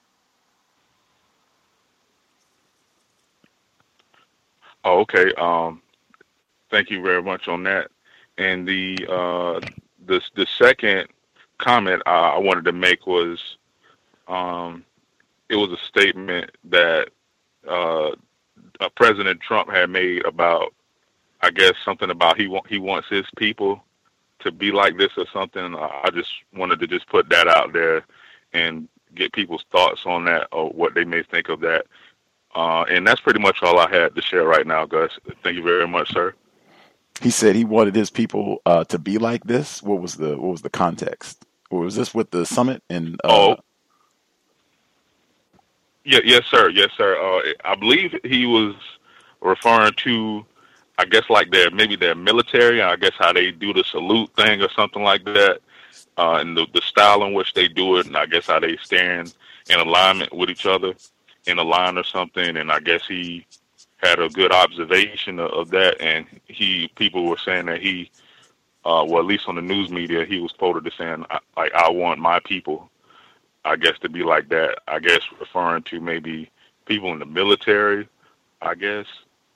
Oh, okay. Um, thank you very much on that. And the uh, the the second comment uh, I wanted to make was, um, it was a statement that uh, uh, President Trump had made about, I guess, something about he want he wants his people to be like this or something. Uh, I just wanted to just put that out there and get people's thoughts on that or what they may think of that. Uh, and that's pretty much all I had to share right now, Gus. Thank you very much, sir. He said he wanted his people uh, to be like this. What was the what was the context? Or was this with the summit? And uh, Oh, yeah, yes, sir, yes, sir. Uh, I believe he was referring to, I guess, like their maybe their military. I guess how they do the salute thing or something like that, uh, and the, the style in which they do it, and I guess how they stand in alignment with each other in a line or something. And I guess he had a good observation of, of that, and he people were saying that he, uh, well, at least on the news media, he was quoted as saying, I- like, I want my people, I guess, to be like that. I guess referring to maybe people in the military, I guess.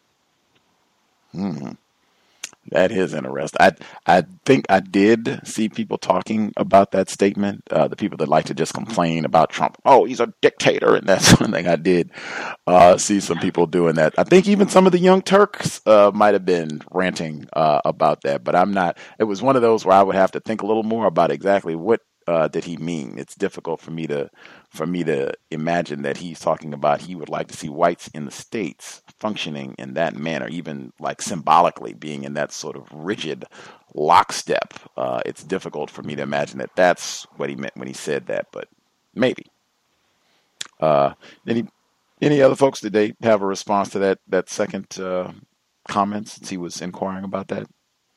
hmm, that is interesting. I I think I did see people talking about that statement. Uh, the people that like to just complain about Trump. Oh, he's a dictator, and that's one thing I did uh, see some people doing that. I think even some of the Young Turks uh, might have been ranting uh, about that. But I'm not. It was one of those where I would have to think a little more about exactly what uh, did he mean. It's difficult for me to for me to imagine that he's talking about he would like to see whites in the States functioning in that manner, even like symbolically being in that sort of rigid lockstep. Uh, it's difficult for me to imagine that that's what he meant when he said that, but maybe. Uh, any any other folks, did they have a response to that that second uh, comment since he was inquiring about that?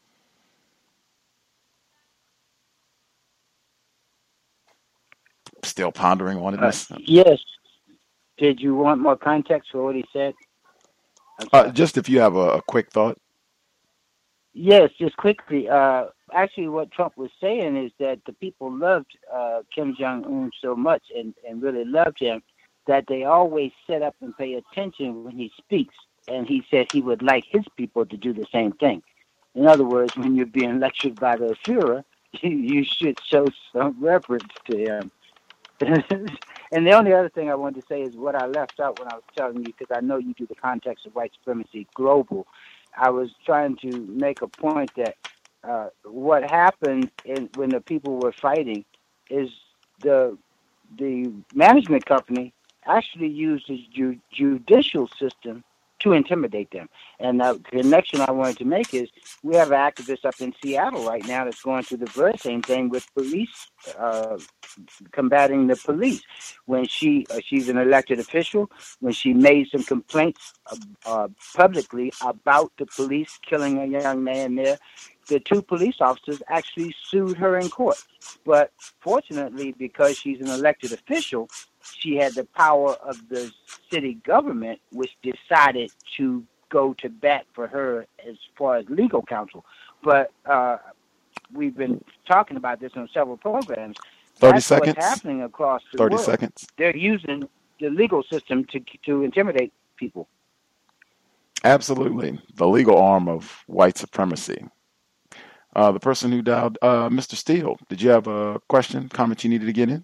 Still pondering on it. Uh, yes. Did you want more context for what he said? Uh, just if you have a, a quick thought. Yes, just quickly. Uh, actually, what Trump was saying is that the people loved uh, Kim Jong Un so much and, and really loved him that they always sit up and pay attention when he speaks. And he said he would like his people to do the same thing. In other words, when you're being lectured by the Führer, you, you should show some reverence to him. And the only other thing I wanted to say is what I left out when I was telling you, because I know you do the context of white supremacy global. I was trying to make a point that uh, what happened in, when the people were fighting is the the management company actually used the ju- judicial system to intimidate them. And the connection I wanted to make is we have an activist up in Seattle right now that's going through the very same thing with police, uh, combating the police. When she uh, she's an elected official, when she made some complaints uh, uh, publicly about the police killing a young man there, the two police officers actually sued her in court. But fortunately, because she's an elected official, she had the power of the city government, which decided to go to bat for her as far as legal counsel. But uh, we've been talking about this on several programs. thirty That's seconds. what's happening across the thirty world. seconds. They're using the legal system to to intimidate people. Absolutely. The legal arm of white supremacy. Uh, the person who dialed, uh, Mister Steele, did you have a question, comment you needed to get in?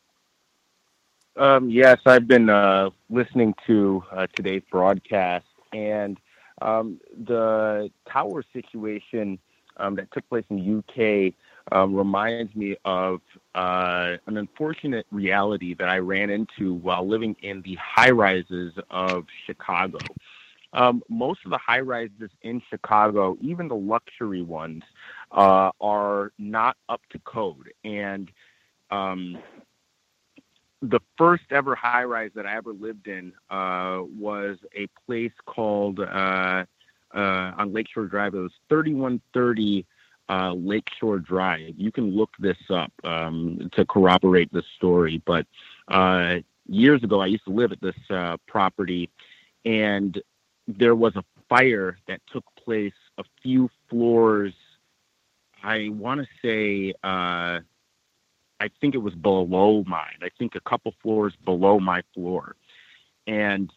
Um, yes, I've been uh, listening to uh, today's broadcast, and um, the tower situation um, that took place in the U K um, reminds me of uh, an unfortunate reality that I ran into while living in the high rises of Chicago. Um, most of the high rises in Chicago, even the luxury ones, uh, are not up to code. And um, the first ever high rise that I ever lived in uh, was a place called uh, uh, on Lakeshore Drive. It was thirty-one thirty uh, Lakeshore Drive. You can look this up um, to corroborate this story. But uh, years ago, I used to live at this uh, property, and there was a fire that took place a few floors. I want to say, uh, I think it was below mine. I think a couple floors below my floor. And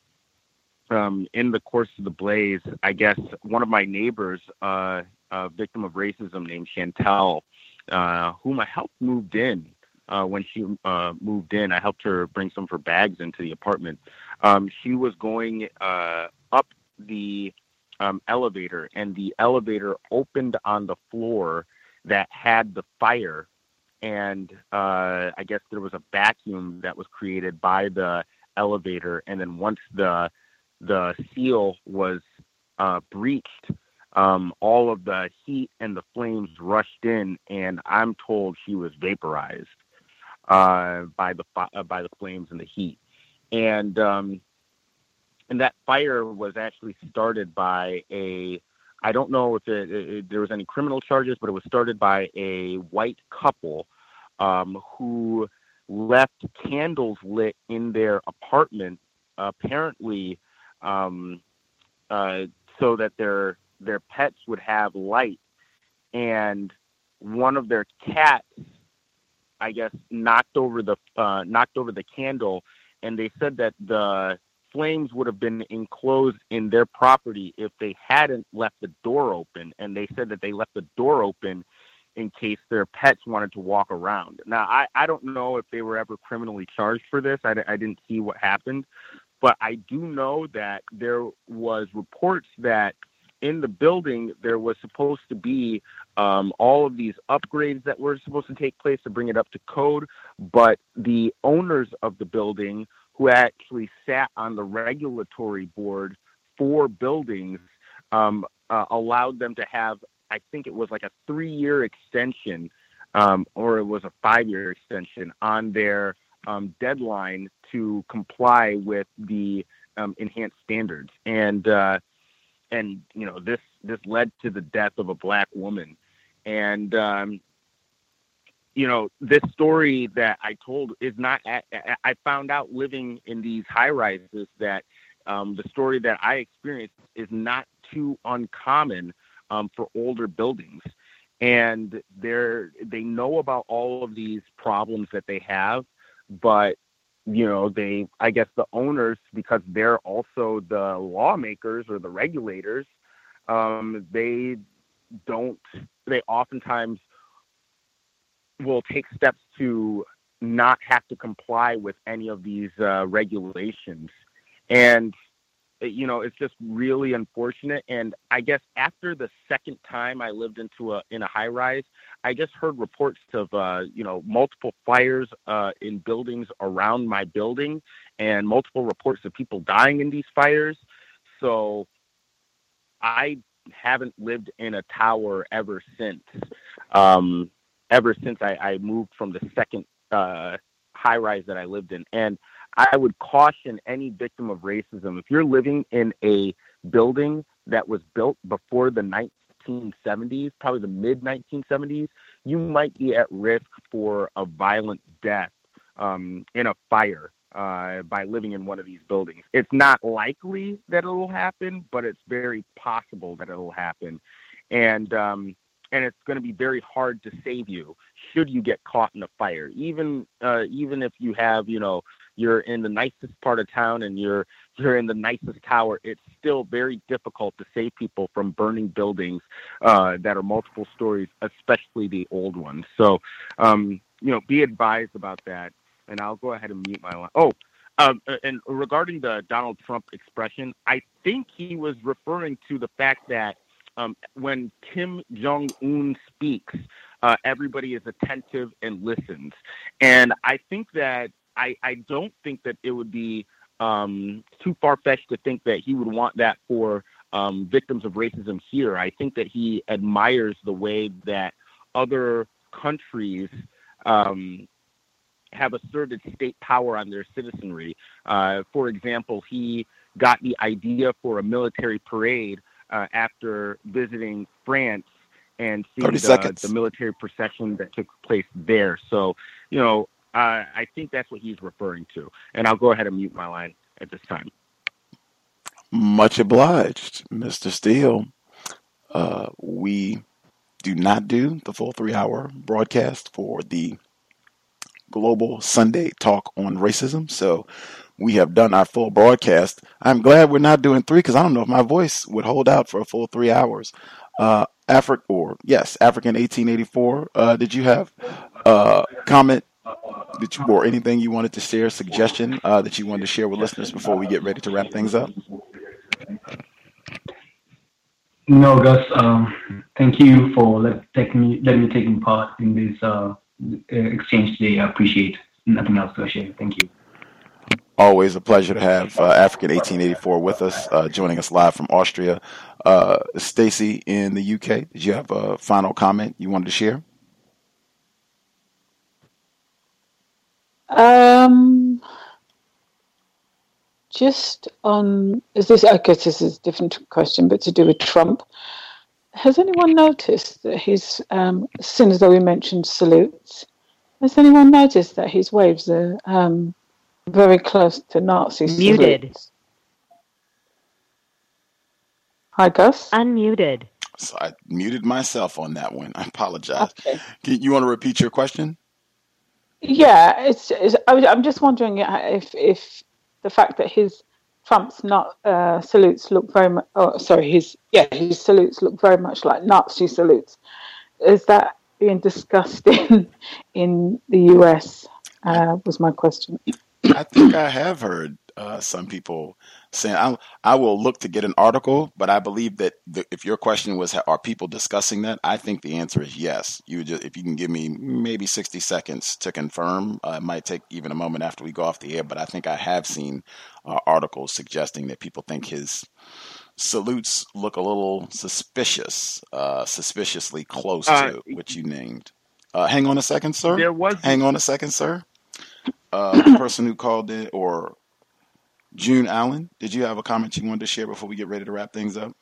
um, in the course of the blaze, I guess one of my neighbors, uh, a victim of racism named Chantel, uh, whom I helped moved in uh, when she uh, moved in. I helped her bring some of her bags into the apartment. Um, she was going uh, up the um, elevator, and the elevator opened on the floor that had the fire. And uh, I guess there was a vacuum that was created by the elevator. And then once the the seal was uh, breached, um, all of the heat and the flames rushed in, and I'm told she was vaporized uh, by the uh, by the flames and the heat. And um, and that fire was actually started by a, I don't know if it, it, there was any criminal charges, but it was started by a white couple um, who left candles lit in their apartment, apparently um, uh, so that their their pets would have light. And one of their cats, I guess, knocked over the uh, knocked over the candle, and they said that the flames would have been enclosed in their property if they hadn't left the door open. And they said that they left the door open in case their pets wanted to walk around. Now, I, I don't know if they were ever criminally charged for this. I, I didn't see what happened. But I do know that there was reports that in the building, there was supposed to be um, all of these upgrades that were supposed to take place to bring it up to code. But the owners of the building, who actually sat on the regulatory board for buildings, um, uh, allowed them to have, I think it was like a three-year extension, um, or it was a five-year extension on their um, deadline to comply with the um, enhanced standards. And, uh, and you know, this, this led to the death of a black woman. And, um, you know, this story that I told is not, I found out living in these high rises that um, the story that I experienced is not too uncommon um, for older buildings. And they're, they know about all of these problems that they have, but, you know, they, I guess the owners, because they're also the lawmakers or the regulators, um, they don't, they oftentimes will take steps to not have to comply with any of these uh, regulations. And, you know, it's just really unfortunate. And I guess after the second time I lived into a, in a high rise, I just heard reports of, uh, you know, multiple fires uh, in buildings around my building and multiple reports of people dying in these fires. So I haven't lived in a tower ever since. Um, ever since I, I moved from the second uh, high rise that I lived in. And I would caution any victim of racism, if you're living in a building that was built before the nineteen seventies, probably the mid nineteen seventies, you might be at risk for a violent death um, in a fire uh, by living in one of these buildings. It's not likely that it will happen, but it's very possible that it will happen. And, um, and it's going to be very hard to save you should you get caught in a fire. Even uh, even if you have, you know, you're in the nicest part of town and you're you're in the nicest tower, it's still very difficult to save people from burning buildings uh, that are multiple stories, especially the old ones. So, um, you know, be advised about that. And I'll go ahead and mute my line. Oh, um, and regarding the Donald Trump expression, I think he was referring to the fact that um, when Kim Jong-un speaks, uh, everybody is attentive and listens. And I think that I, I don't think that it would be um, too far-fetched to think that he would want that for um, victims of racism here. I think that he admires the way that other countries um, have asserted state power on their citizenry. Uh, for example, he got the idea for a military parade uh, after visiting France and seeing the, the military procession that took place there. So, you know, uh, I think that's what he's referring to. And I'll go ahead and mute my line at this time. Much obliged, Mister Steele. Uh, we do not do the full three-hour broadcast for the Global Sunday Talk on Racism, so we have done our full broadcast. I'm glad we're not doing three because I don't know if my voice would hold out for a full three hours. Uh, Afri- or yes, African eighteen eighty-four. Uh, did you have a uh, comment that you, or anything you wanted to share, suggestion uh, that you wanted to share with listeners before we get ready to wrap things up? No, Gus. Um, thank you for let, taking me, letting me taking part in this uh, exchange today. I appreciate. Nothing else to share. Thank you. Always a pleasure to have uh, African eighteen eighty-four with us, uh, joining us live from Austria. Uh, Stacy in the U K, did you have a final comment you wanted to share? Um, just on, is this, I guess this is a different question, but to do with Trump. Has anyone noticed that he's, um, as soon as though we mentioned salutes, has anyone noticed that his waves are um, very close to Nazi Muted. salutes? Hi, Gus. Unmuted. So I muted myself on that one. I apologize. Okay. Can, you want to repeat your question? Yeah, it's, it's I was, I'm just wondering if if the fact that his Trump's not uh, salutes look very much. Oh, sorry, his yeah, his salutes look very much like Nazi salutes. Is that being discussed in in the U S? Uh, was my question. I think I have heard uh, some people saying, I, I will look to get an article, but I believe that the, if your question was, are people discussing that? I think the answer is yes. You just, if you can give me maybe sixty seconds to confirm, uh, it might take even a moment after we go off the air, but I think I have seen uh, articles suggesting that people think his salutes look a little suspicious, uh, suspiciously close Uh, to what you named. Uh, hang on a second, sir. There was Hang on a second, sir. Uh, the person who called in, or June Allen, did you have a comment you wanted to share before we get ready to wrap things up?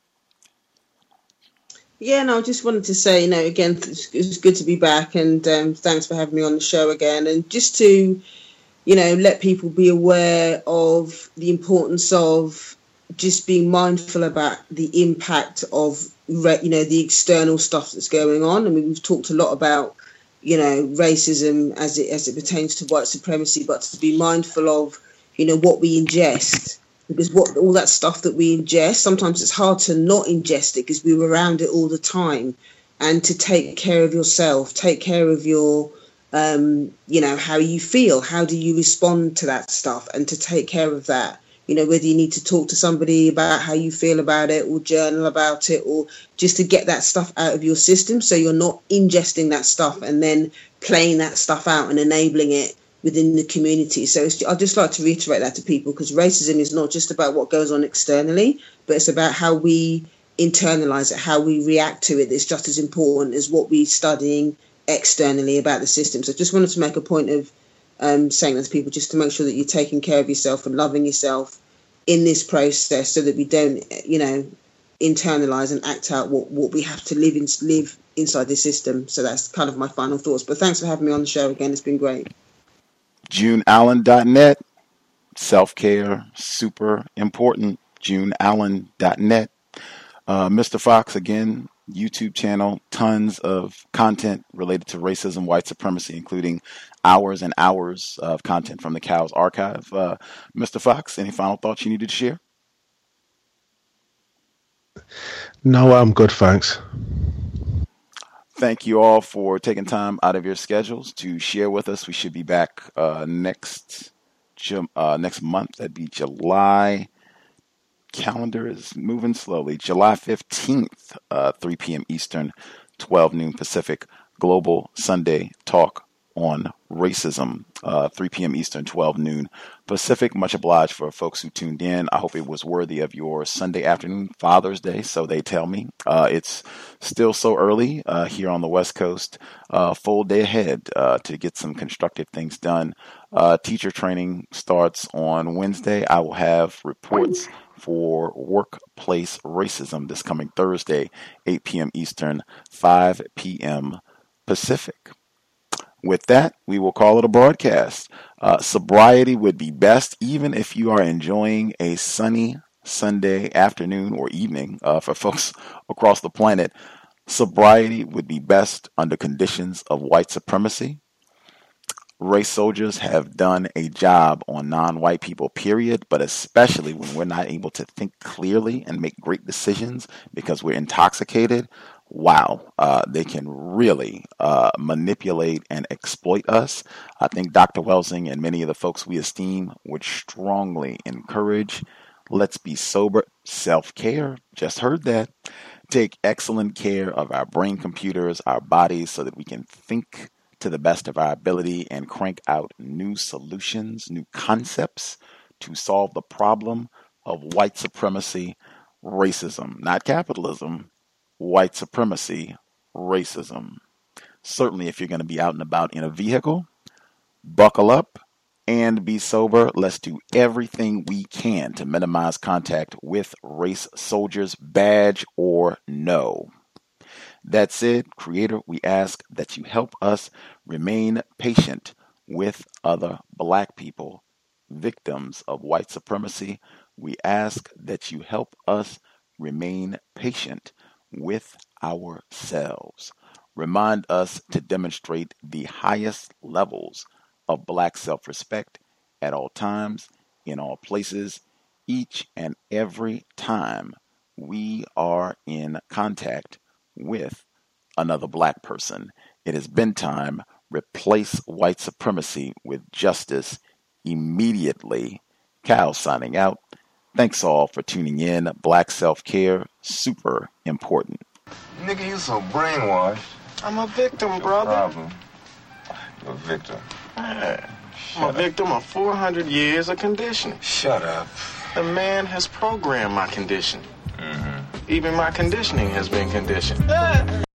Yeah, no, I just wanted to say, you know, again, it's, it's good to be back, and um, thanks for having me on the show again. And just to, you know, let people be aware of the importance of just being mindful about the impact of, re- you know, the external stuff that's going on. I mean, we've talked a lot about, you know, racism as it as it pertains to white supremacy, but to be mindful of, you know, what we ingest, because what all that stuff that we ingest, sometimes it's hard to not ingest it because we're around it all the time. And to take care of yourself, take care of your, um, you know, how you feel, how do you respond to that stuff, and to take care of that. You know, whether you need to talk to somebody about how you feel about it, or journal about it, or just to get that stuff out of your system so you're not ingesting that stuff and then playing that stuff out and enabling it within the community. So it's, I'd just like to reiterate that to people, because racism is not just about what goes on externally, but it's about how we internalize it, how we react to it. It's just as important as what we're studying externally about the system. So I just wanted to make a point of um, saying that to people, just to make sure that you're taking care of yourself and loving yourself in this process, so that we don't, you know, internalize and act out what, what we have to live in, live inside the system. So that's kind of my final thoughts. But thanks for having me on the show again. It's been great. June Allen dot net. Self-care, super important. June Allen dot net. Uh, Mister Fox, again, YouTube channel, tons of content related to racism, white supremacy, including hours and hours of content from the Cows archive. Uh, Mister Fox, any final thoughts you needed to share? No, I'm good, thanks. Thank you all for taking time out of your schedules to share with us. We should be back uh, next uh, next month. That'd be July calendar is moving slowly. July fifteenth, uh, three p.m. Eastern, twelve noon Pacific, Global Sunday Talk on Racism, uh, three p.m. Eastern, twelve noon Pacific. Much obliged for folks who tuned in. I hope it was worthy of your Sunday afternoon, Father's Day, so they tell me. Uh, it's still so early uh, here on the West Coast. Uh, full day ahead uh, to get some constructive things done. Uh, teacher training starts on Wednesday. I will have reports for workplace racism this coming Thursday, eight p.m. Eastern, five p.m. Pacific. With that, we will call it a broadcast. Uh, sobriety would be best even if you are enjoying a sunny Sunday afternoon or evening uh, for folks across the planet. Sobriety would be best under conditions of white supremacy. Race soldiers have done a job on non-white people, period, but especially when we're not able to think clearly and make great decisions because we're intoxicated. Wow, uh, they can really uh, manipulate and exploit us. I think Doctor Welsing and many of the folks we esteem would strongly encourage, let's be sober, self-care, just heard that. Take excellent care of our brain computers, our bodies, so that we can think to the best of our ability and crank out new solutions, new concepts to solve the problem of white supremacy, racism, not capitalism. White supremacy, racism. Certainly, if you're going to be out and about in a vehicle, buckle up and be sober. Let's do everything we can to minimize contact with race soldiers, badge or no. That said, Creator, we ask that you help us remain patient with other black people, victims of white supremacy. We ask that you help us remain patient with ourselves. Remind us to demonstrate the highest levels of black self-respect at all times, in all places, each and every time we are in contact with another black person. It has been time. Replace white supremacy with justice immediately. Cal signing out. Thanks all for tuning in. Black self-care, super important. Nigga, you so brainwashed. I'm a victim, no brother. Problem. You're a victim. Man, I'm a victim of four hundred years of conditioning. Shut up. The man has programmed my conditioning. Mm-hmm. Even my conditioning has been conditioned.